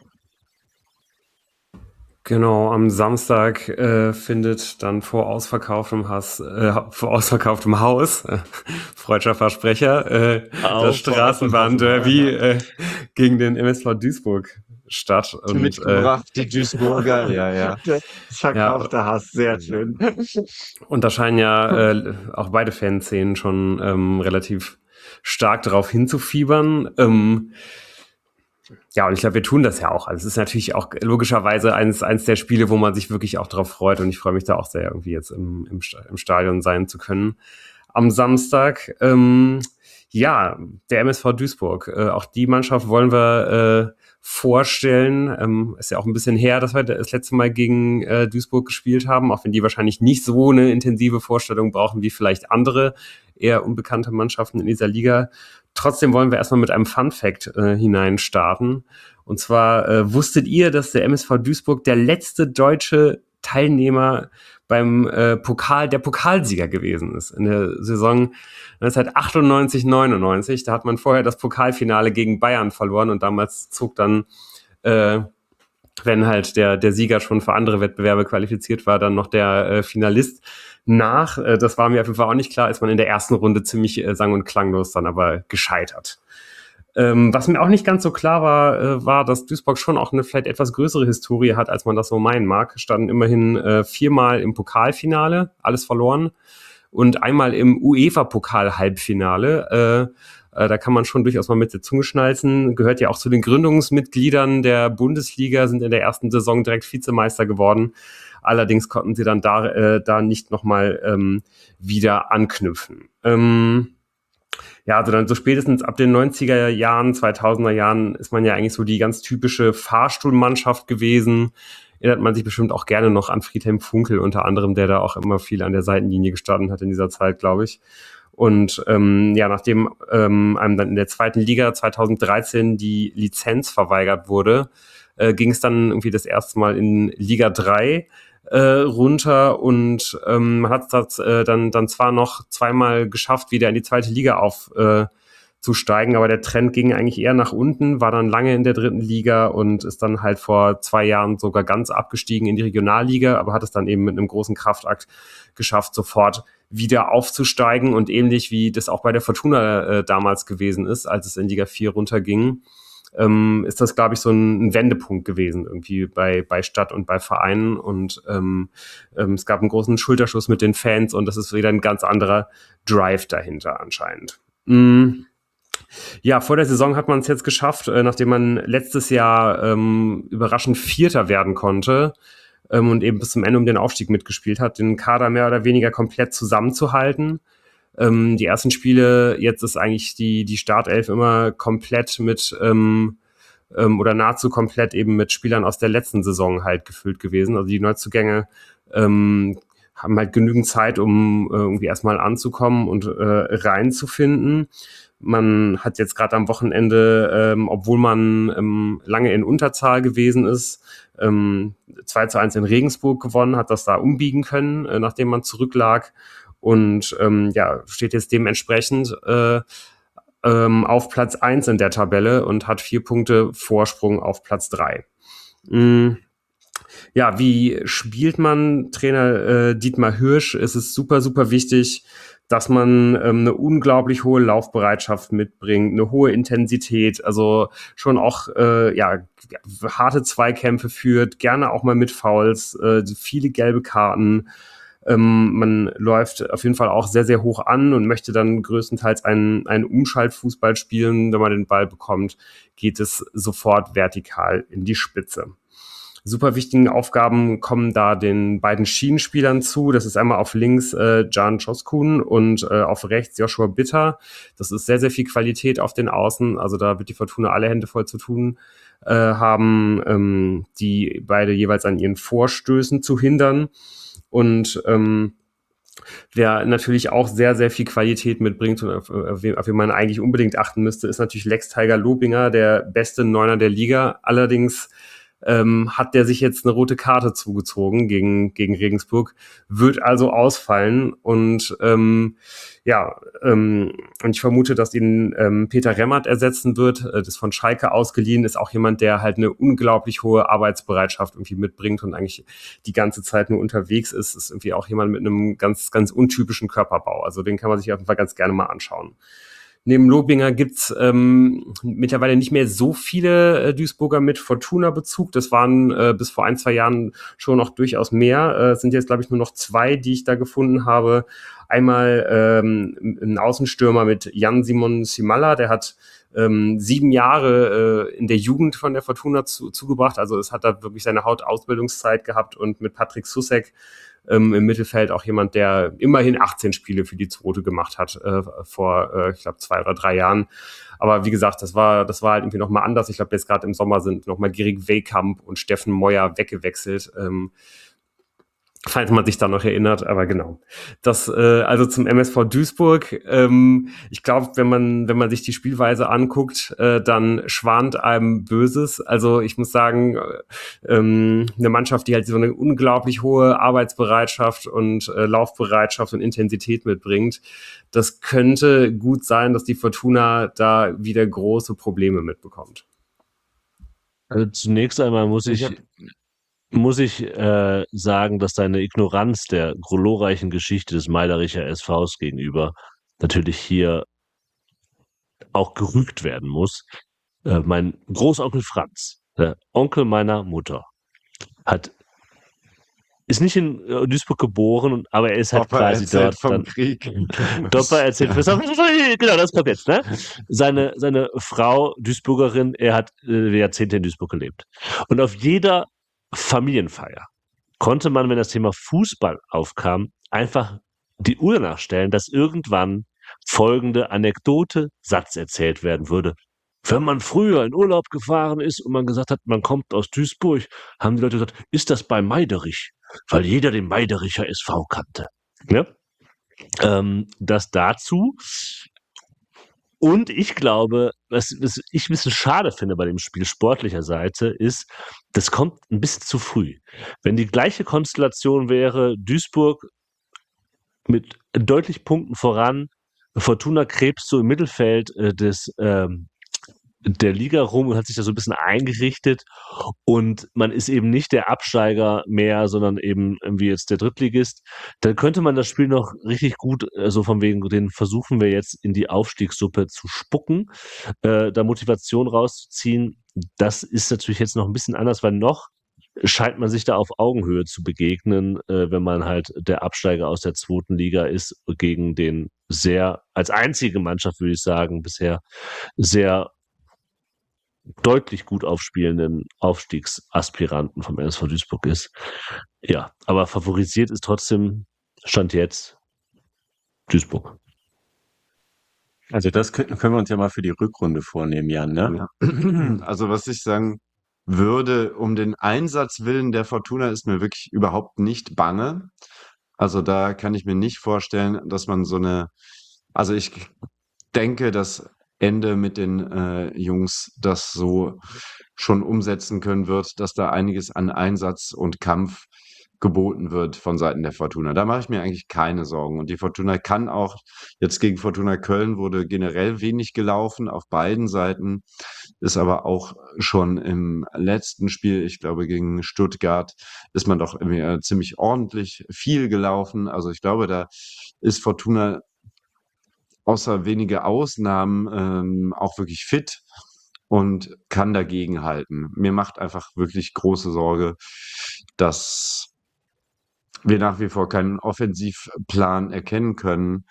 Genau, am Samstag äh, findet dann vor ausverkauftem Haus, äh, vor ausverkauftem Haus, äh, freudscher Versprecher, äh, Auch das Straßenbahn-Derby äh, gegen den M S V Duisburg statt. Und, äh, Mitgebracht, die Duisburger, ja, ja. Verkaufter Hass, sehr schön. und da scheinen ja äh, auch beide Fanszenen schon ähm, relativ stark darauf hinzufiebern. Ähm, Ja, und ich glaube, wir tun das ja auch. Also es ist natürlich auch logischerweise eins, eins der Spiele, wo man sich wirklich auch drauf freut. Und ich freue mich da auch sehr, irgendwie jetzt im, im, Sta- im Stadion sein zu können. Am Samstag, ähm, ja, der M S V Duisburg. Äh, auch die Mannschaft wollen wir äh, vorstellen. Ähm, ist ja auch ein bisschen her, dass wir das letzte Mal gegen äh, Duisburg gespielt haben, auch wenn die wahrscheinlich nicht so eine intensive Vorstellung brauchen wie vielleicht andere eher unbekannte Mannschaften in dieser Liga. Trotzdem wollen wir erstmal mit einem Fun-Fact äh, hinein starten. Und zwar äh, wusstet ihr, dass der M S V Duisburg der letzte deutsche Teilnehmer beim äh, Pokal, der Pokalsieger gewesen ist in der Saison neunzehnhundertachtundneunzig neunundneunzig. Da hat man vorher das Pokalfinale gegen Bayern verloren und damals zog dann, äh, wenn halt der, der Sieger schon für andere Wettbewerbe qualifiziert war, dann noch der äh, Finalist nach. Äh, das war mir auf jeden Fall auch nicht klar, ist man in der ersten Runde ziemlich äh, sang- und klanglos dann aber gescheitert. Ähm, was mir auch nicht ganz so klar war, äh, war, dass Duisburg schon auch eine vielleicht etwas größere Historie hat, als man das so meinen mag. Standen immerhin äh, viermal im Pokalfinale, alles verloren, und einmal im UEFA-Pokal-Halbfinale. Äh, äh, da kann man schon durchaus mal mit der Zunge schnalzen. Gehört ja auch zu den Gründungsmitgliedern der Bundesliga, sind in der ersten Saison direkt Vizemeister geworden. Allerdings konnten sie dann da, äh, da nicht nochmal ähm, wieder anknüpfen. Ähm, Ja, also dann so spätestens ab den neunziger Jahren, zweitausender Jahren ist man ja eigentlich so die ganz typische Fahrstuhlmannschaft gewesen. Erinnert man sich bestimmt auch gerne noch an Friedhelm Funkel unter anderem, der da auch immer viel an der Seitenlinie gestanden hat in dieser Zeit, glaube ich. Und ähm, ja, nachdem ähm, einem dann in der zweiten Liga zweitausenddreizehn die Lizenz verweigert wurde, äh, ging es dann irgendwie das erste Mal in Liga drei äh, runter und ähm, man hat das äh, dann, dann zwar noch zweimal geschafft, wieder in die zweite Liga aufzusteigen, zu steigen, aber der Trend ging eigentlich eher nach unten, war dann lange in der dritten Liga und ist dann halt vor zwei Jahren sogar ganz abgestiegen in die Regionalliga, aber hat es dann eben mit einem großen Kraftakt geschafft, sofort wieder aufzusteigen und ähnlich wie das auch bei der Fortuna äh, damals gewesen ist, als es in Liga vier runterging, ähm, ist das, glaube ich, so ein, ein Wendepunkt gewesen irgendwie bei, bei Stadt und bei Vereinen und ähm, ähm, es gab einen großen Schulterschuss mit den Fans und das ist wieder ein ganz anderer Drive dahinter anscheinend. Mm. Ja, vor der Saison hat man es jetzt geschafft, äh, nachdem man letztes Jahr ähm, überraschend Vierter werden konnte ähm, und eben bis zum Ende um den Aufstieg mitgespielt hat, den Kader mehr oder weniger komplett zusammenzuhalten. Ähm, die ersten Spiele, jetzt ist eigentlich die, die Startelf immer komplett mit ähm, ähm, oder nahezu komplett eben mit Spielern aus der letzten Saison halt gefüllt gewesen. Also die Neuzugänge ähm, haben halt genügend Zeit, um äh, irgendwie erstmal anzukommen und äh, reinzufinden. Man hat jetzt gerade am Wochenende, ähm, obwohl man ähm, lange in Unterzahl gewesen ist, ähm, zwei zu eins in Regensburg gewonnen, hat das da umbiegen können, äh, nachdem man zurücklag und ähm, ja, steht jetzt dementsprechend äh, ähm, auf Platz eins in der Tabelle und hat vier Punkte Vorsprung auf Platz drei. Mhm. Ja, wie spielt man? Trainer äh, Dietmar Hirsch, es ist super, super wichtig, dass man ähm, eine unglaublich hohe Laufbereitschaft mitbringt, eine hohe Intensität, also schon auch äh, ja harte Zweikämpfe führt, gerne auch mal mit Fouls, äh, viele gelbe Karten. Ähm, man läuft auf jeden Fall auch sehr, sehr hoch an und möchte dann größtenteils einen, einen Umschaltfußball spielen. Wenn man den Ball bekommt, geht es sofort vertikal in die Spitze. Super wichtigen Aufgaben kommen da den beiden Schienenspielern zu. Das ist einmal auf links äh, Can Çoskun und äh, auf rechts Joshua Bitter. Das ist sehr, sehr viel Qualität auf den Außen. Also da wird die Fortuna alle Hände voll zu tun äh, haben, ähm, die beide jeweils an ihren Vorstößen zu hindern. Und ähm, wer natürlich auch sehr, sehr viel Qualität mitbringt und auf, auf, auf wen man eigentlich unbedingt achten müsste, ist natürlich Lex Tiger Lobinger, der beste Neuner der Liga. Allerdings ähm, hat der sich jetzt eine rote Karte zugezogen gegen, gegen Regensburg, wird also ausfallen und ähm, ja, ähm, und ich vermute, dass ihn ähm, Peter Remmert ersetzen wird, äh, das von Schalke ausgeliehen, ist auch jemand, der halt eine unglaublich hohe Arbeitsbereitschaft irgendwie mitbringt und eigentlich die ganze Zeit nur unterwegs ist, ist irgendwie auch jemand mit einem ganz, ganz untypischen Körperbau, also den kann man sich auf jeden Fall ganz gerne mal anschauen. Neben Lobinger gibt's ähm, mittlerweile nicht mehr so viele äh, Duisburger mit Fortuna-Bezug. Das waren äh, bis vor ein, zwei Jahren schon noch durchaus mehr. Äh, es sind jetzt, glaube ich, nur noch zwei, die ich da gefunden habe. Einmal ähm, ein Außenstürmer mit Jan Simon Simalla, der hat ähm, sieben Jahre äh, in der Jugend von der Fortuna zu, zugebracht. Also es hat da wirklich seine Hautausbildungszeit gehabt und mit Patrick Susek Ähm, im Mittelfeld auch jemand, der immerhin achtzehn Spiele für die Zweite gemacht hat äh, vor, äh, ich glaube, zwei oder drei Jahren. Aber wie gesagt, das war das war halt irgendwie nochmal anders. Ich glaube, jetzt gerade im Sommer sind nochmal Gierig Weykamp und Steffen Meuer weggewechselt. Ähm, falls man sich da noch erinnert, aber genau. Das äh, also zum M S V Duisburg. Ähm, ich glaube, wenn man wenn man sich die Spielweise anguckt, äh, dann schwant einem Böses. Also ich muss sagen, ähm, eine Mannschaft, die halt so eine unglaublich hohe Arbeitsbereitschaft und äh, Laufbereitschaft und Intensität mitbringt, das könnte gut sein, dass die Fortuna da wieder große Probleme mitbekommt. Also zunächst einmal muss ich, Ich hab- muss ich äh, sagen, dass deine Ignoranz der glorreichen Geschichte des Meidericher S Vs gegenüber natürlich hier auch gerügt werden muss. Äh, mein Großonkel Franz, der Onkel meiner Mutter, hat ist nicht in äh, Duisburg geboren, und- aber er ist halt Opa quasi erzählt dort vom dann. Krieg. Doppel erzählt, genau, das kommt jetzt, ne? Seine, seine Frau, Duisburgerin, er hat äh, Jahrzehnte in Duisburg gelebt. Und auf jeder Familienfeier konnte man, wenn das Thema Fußball aufkam, einfach die Uhr nachstellen, dass irgendwann folgende Anekdote, Satz erzählt werden würde. Wenn man früher in Urlaub gefahren ist und man gesagt hat, man kommt aus Duisburg, haben die Leute gesagt, ist das bei Meiderich? Weil jeder den Meidericher S V kannte. Ja? Ähm, das dazu. Und ich glaube, was, was ich ein bisschen schade finde bei dem Spiel sportlicher Seite, ist, das kommt ein bisschen zu früh. Wenn die gleiche Konstellation wäre, Duisburg mit deutlich Punkten voran, Fortuna krebst so im Mittelfeld äh, des ähm, der Liga rum und hat sich da so ein bisschen eingerichtet und man ist eben nicht der Absteiger mehr, sondern eben irgendwie jetzt der Drittligist, dann könnte man das Spiel noch richtig gut, äh, so von wegen, den versuchen wir jetzt in die Aufstiegssuppe zu spucken, äh, da Motivation rauszuziehen. Das ist natürlich jetzt noch ein bisschen anders, weil noch scheint man sich da auf Augenhöhe zu begegnen, äh, wenn man halt der Absteiger aus der zweiten Liga ist, gegen den sehr, als einzige Mannschaft, würde ich sagen, bisher sehr deutlich gut aufspielenden Aufstiegsaspiranten vom S V Duisburg ist. Ja, aber favorisiert ist trotzdem, Stand jetzt, Duisburg. Also das können, können wir uns ja mal für die Rückrunde vornehmen, Jan, ne? Ja. Also was ich sagen würde, um den Einsatz willen der Fortuna ist mir wirklich überhaupt nicht bange. Also da kann ich mir nicht vorstellen, dass man so eine, also ich denke, dass Ende mit den äh, Jungs das so schon umsetzen können wird, dass da einiges an Einsatz und Kampf geboten wird von Seiten der Fortuna. Da mache ich mir eigentlich keine Sorgen. Und die Fortuna kann auch, jetzt gegen Fortuna Köln wurde generell wenig gelaufen auf beiden Seiten, ist aber auch schon im letzten Spiel, ich glaube gegen Stuttgart, ist man doch irgendwie, äh, ziemlich ordentlich viel gelaufen. Also ich glaube, da ist Fortuna außer wenige Ausnahmen ähm, auch wirklich fit und kann dagegenhalten. Mir macht einfach wirklich große Sorge, dass wir nach wie vor keinen Offensivplan erkennen können.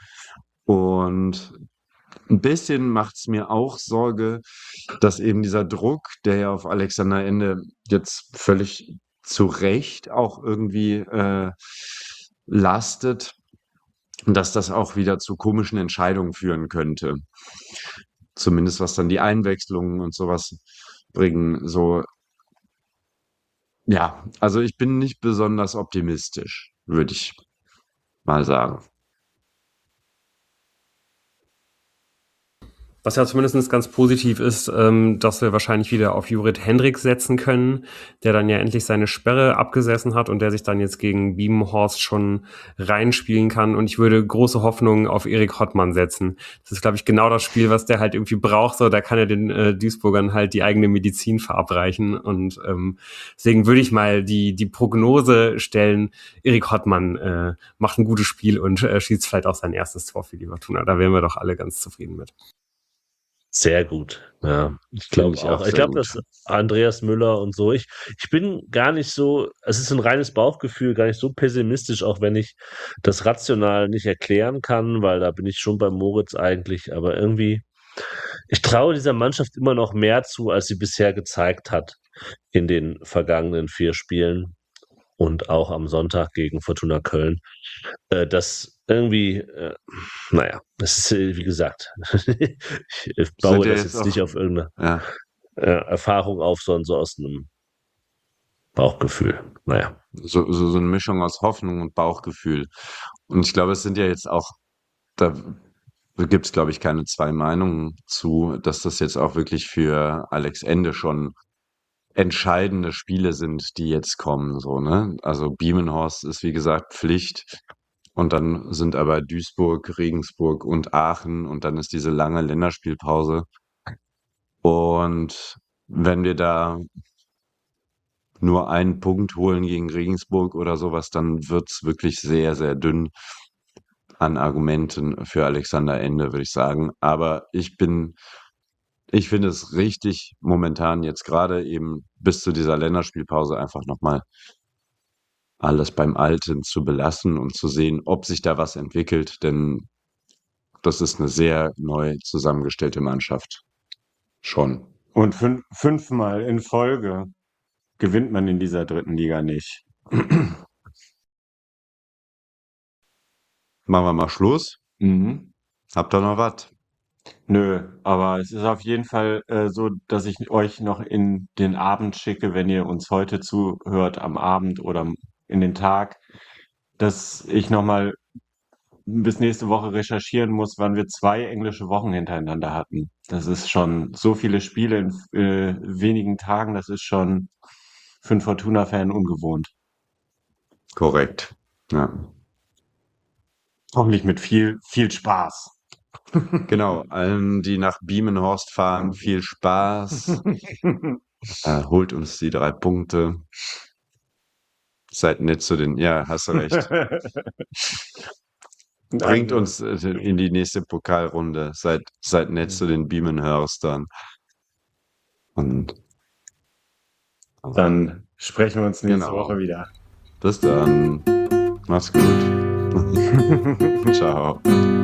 Und ein bisschen macht es mir auch Sorge, dass eben dieser Druck, der ja auf Alexander Ende jetzt völlig zu Recht auch irgendwie äh, lastet, dass das auch wieder zu komischen Entscheidungen führen könnte. Zumindest was dann die Einwechslungen und sowas bringen. So, ja, also ich bin nicht besonders optimistisch, würde ich mal sagen. Was ja zumindest ganz positiv ist, ähm, dass wir wahrscheinlich wieder auf Jurid Hendricks setzen können, der dann ja endlich seine Sperre abgesessen hat und der sich dann jetzt gegen Biemenhorst schon reinspielen kann. Und ich würde große Hoffnungen auf Erik Hottmann setzen. Das ist, glaube ich, genau das Spiel, was der halt irgendwie braucht. So, da kann er den äh, Duisburgern halt die eigene Medizin verabreichen. Und ähm, deswegen würde ich mal die die Prognose stellen, Erik Hottmann äh, macht ein gutes Spiel und äh, schießt vielleicht auch sein erstes Tor für die Fortuna. Da wären wir doch alle ganz zufrieden mit. Sehr gut. Ja, ich Finde glaube ich auch. auch Ich sehr glaube, gut. dass Andreas Müller und so, ich, ich bin gar nicht so, es ist ein reines Bauchgefühl, gar nicht so pessimistisch, auch wenn ich das rational nicht erklären kann, weil da bin ich schon bei Moritz eigentlich, aber irgendwie, ich traue dieser Mannschaft immer noch mehr zu, als sie bisher gezeigt hat in den vergangenen vier Spielen und auch am Sonntag gegen Fortuna Köln. Äh, das irgendwie, äh, naja, das ist, äh, wie gesagt, ich baue Seid ihr das jetzt jetzt nicht auch, auf irgendeine ja, äh, Erfahrung auf, sondern so aus einem Bauchgefühl. Naja. so, so, so eine Mischung aus Hoffnung und Bauchgefühl. Und ich glaube, es sind ja jetzt auch, da gibt es, glaube ich, keine zwei Meinungen zu, dass das jetzt auch wirklich für Alex Ende schon entscheidende Spiele sind, die jetzt kommen, so, ne? Also Biemenhorst ist, wie gesagt, Pflicht. Und dann sind aber Duisburg, Regensburg und Aachen und dann ist diese lange Länderspielpause. Und wenn wir da nur einen Punkt holen gegen Regensburg oder sowas, dann wird's wirklich sehr, sehr dünn an Argumenten für Alexander Ende, würde ich sagen. Aber ich bin, ich finde es richtig, momentan jetzt gerade eben bis zu dieser Länderspielpause einfach nochmal alles beim Alten zu belassen und zu sehen, ob sich da was entwickelt, denn das ist eine sehr neu zusammengestellte Mannschaft. Schon. Und fün fünfmal in Folge gewinnt man in dieser dritten Liga nicht. Machen wir mal Schluss. Mhm. Habt ihr noch was? Nö, aber es ist auf jeden Fall äh, so, dass ich euch noch in den Abend schicke, wenn ihr uns heute zuhört, am Abend oder in den Tag, dass ich nochmal bis nächste Woche recherchieren muss, wann wir zwei englische Wochen hintereinander hatten. Das ist schon so viele Spiele in äh, wenigen Tagen, das ist schon für einen Fortuna-Fan ungewohnt. Korrekt. Ja. Hoffentlich mit viel, viel Spaß. Genau, allen, die nach Biemenhorst fahren, viel Spaß. Äh, holt uns die drei Punkte. Seid nett zu den, ja, hast du recht. Bringt uns äh, in die nächste Pokalrunde. Seid, seid nett zu den Biemenhörstern. Und Dann sprechen wir uns nächste Genau. Woche wieder. bis dann. Mach's gut. Ciao.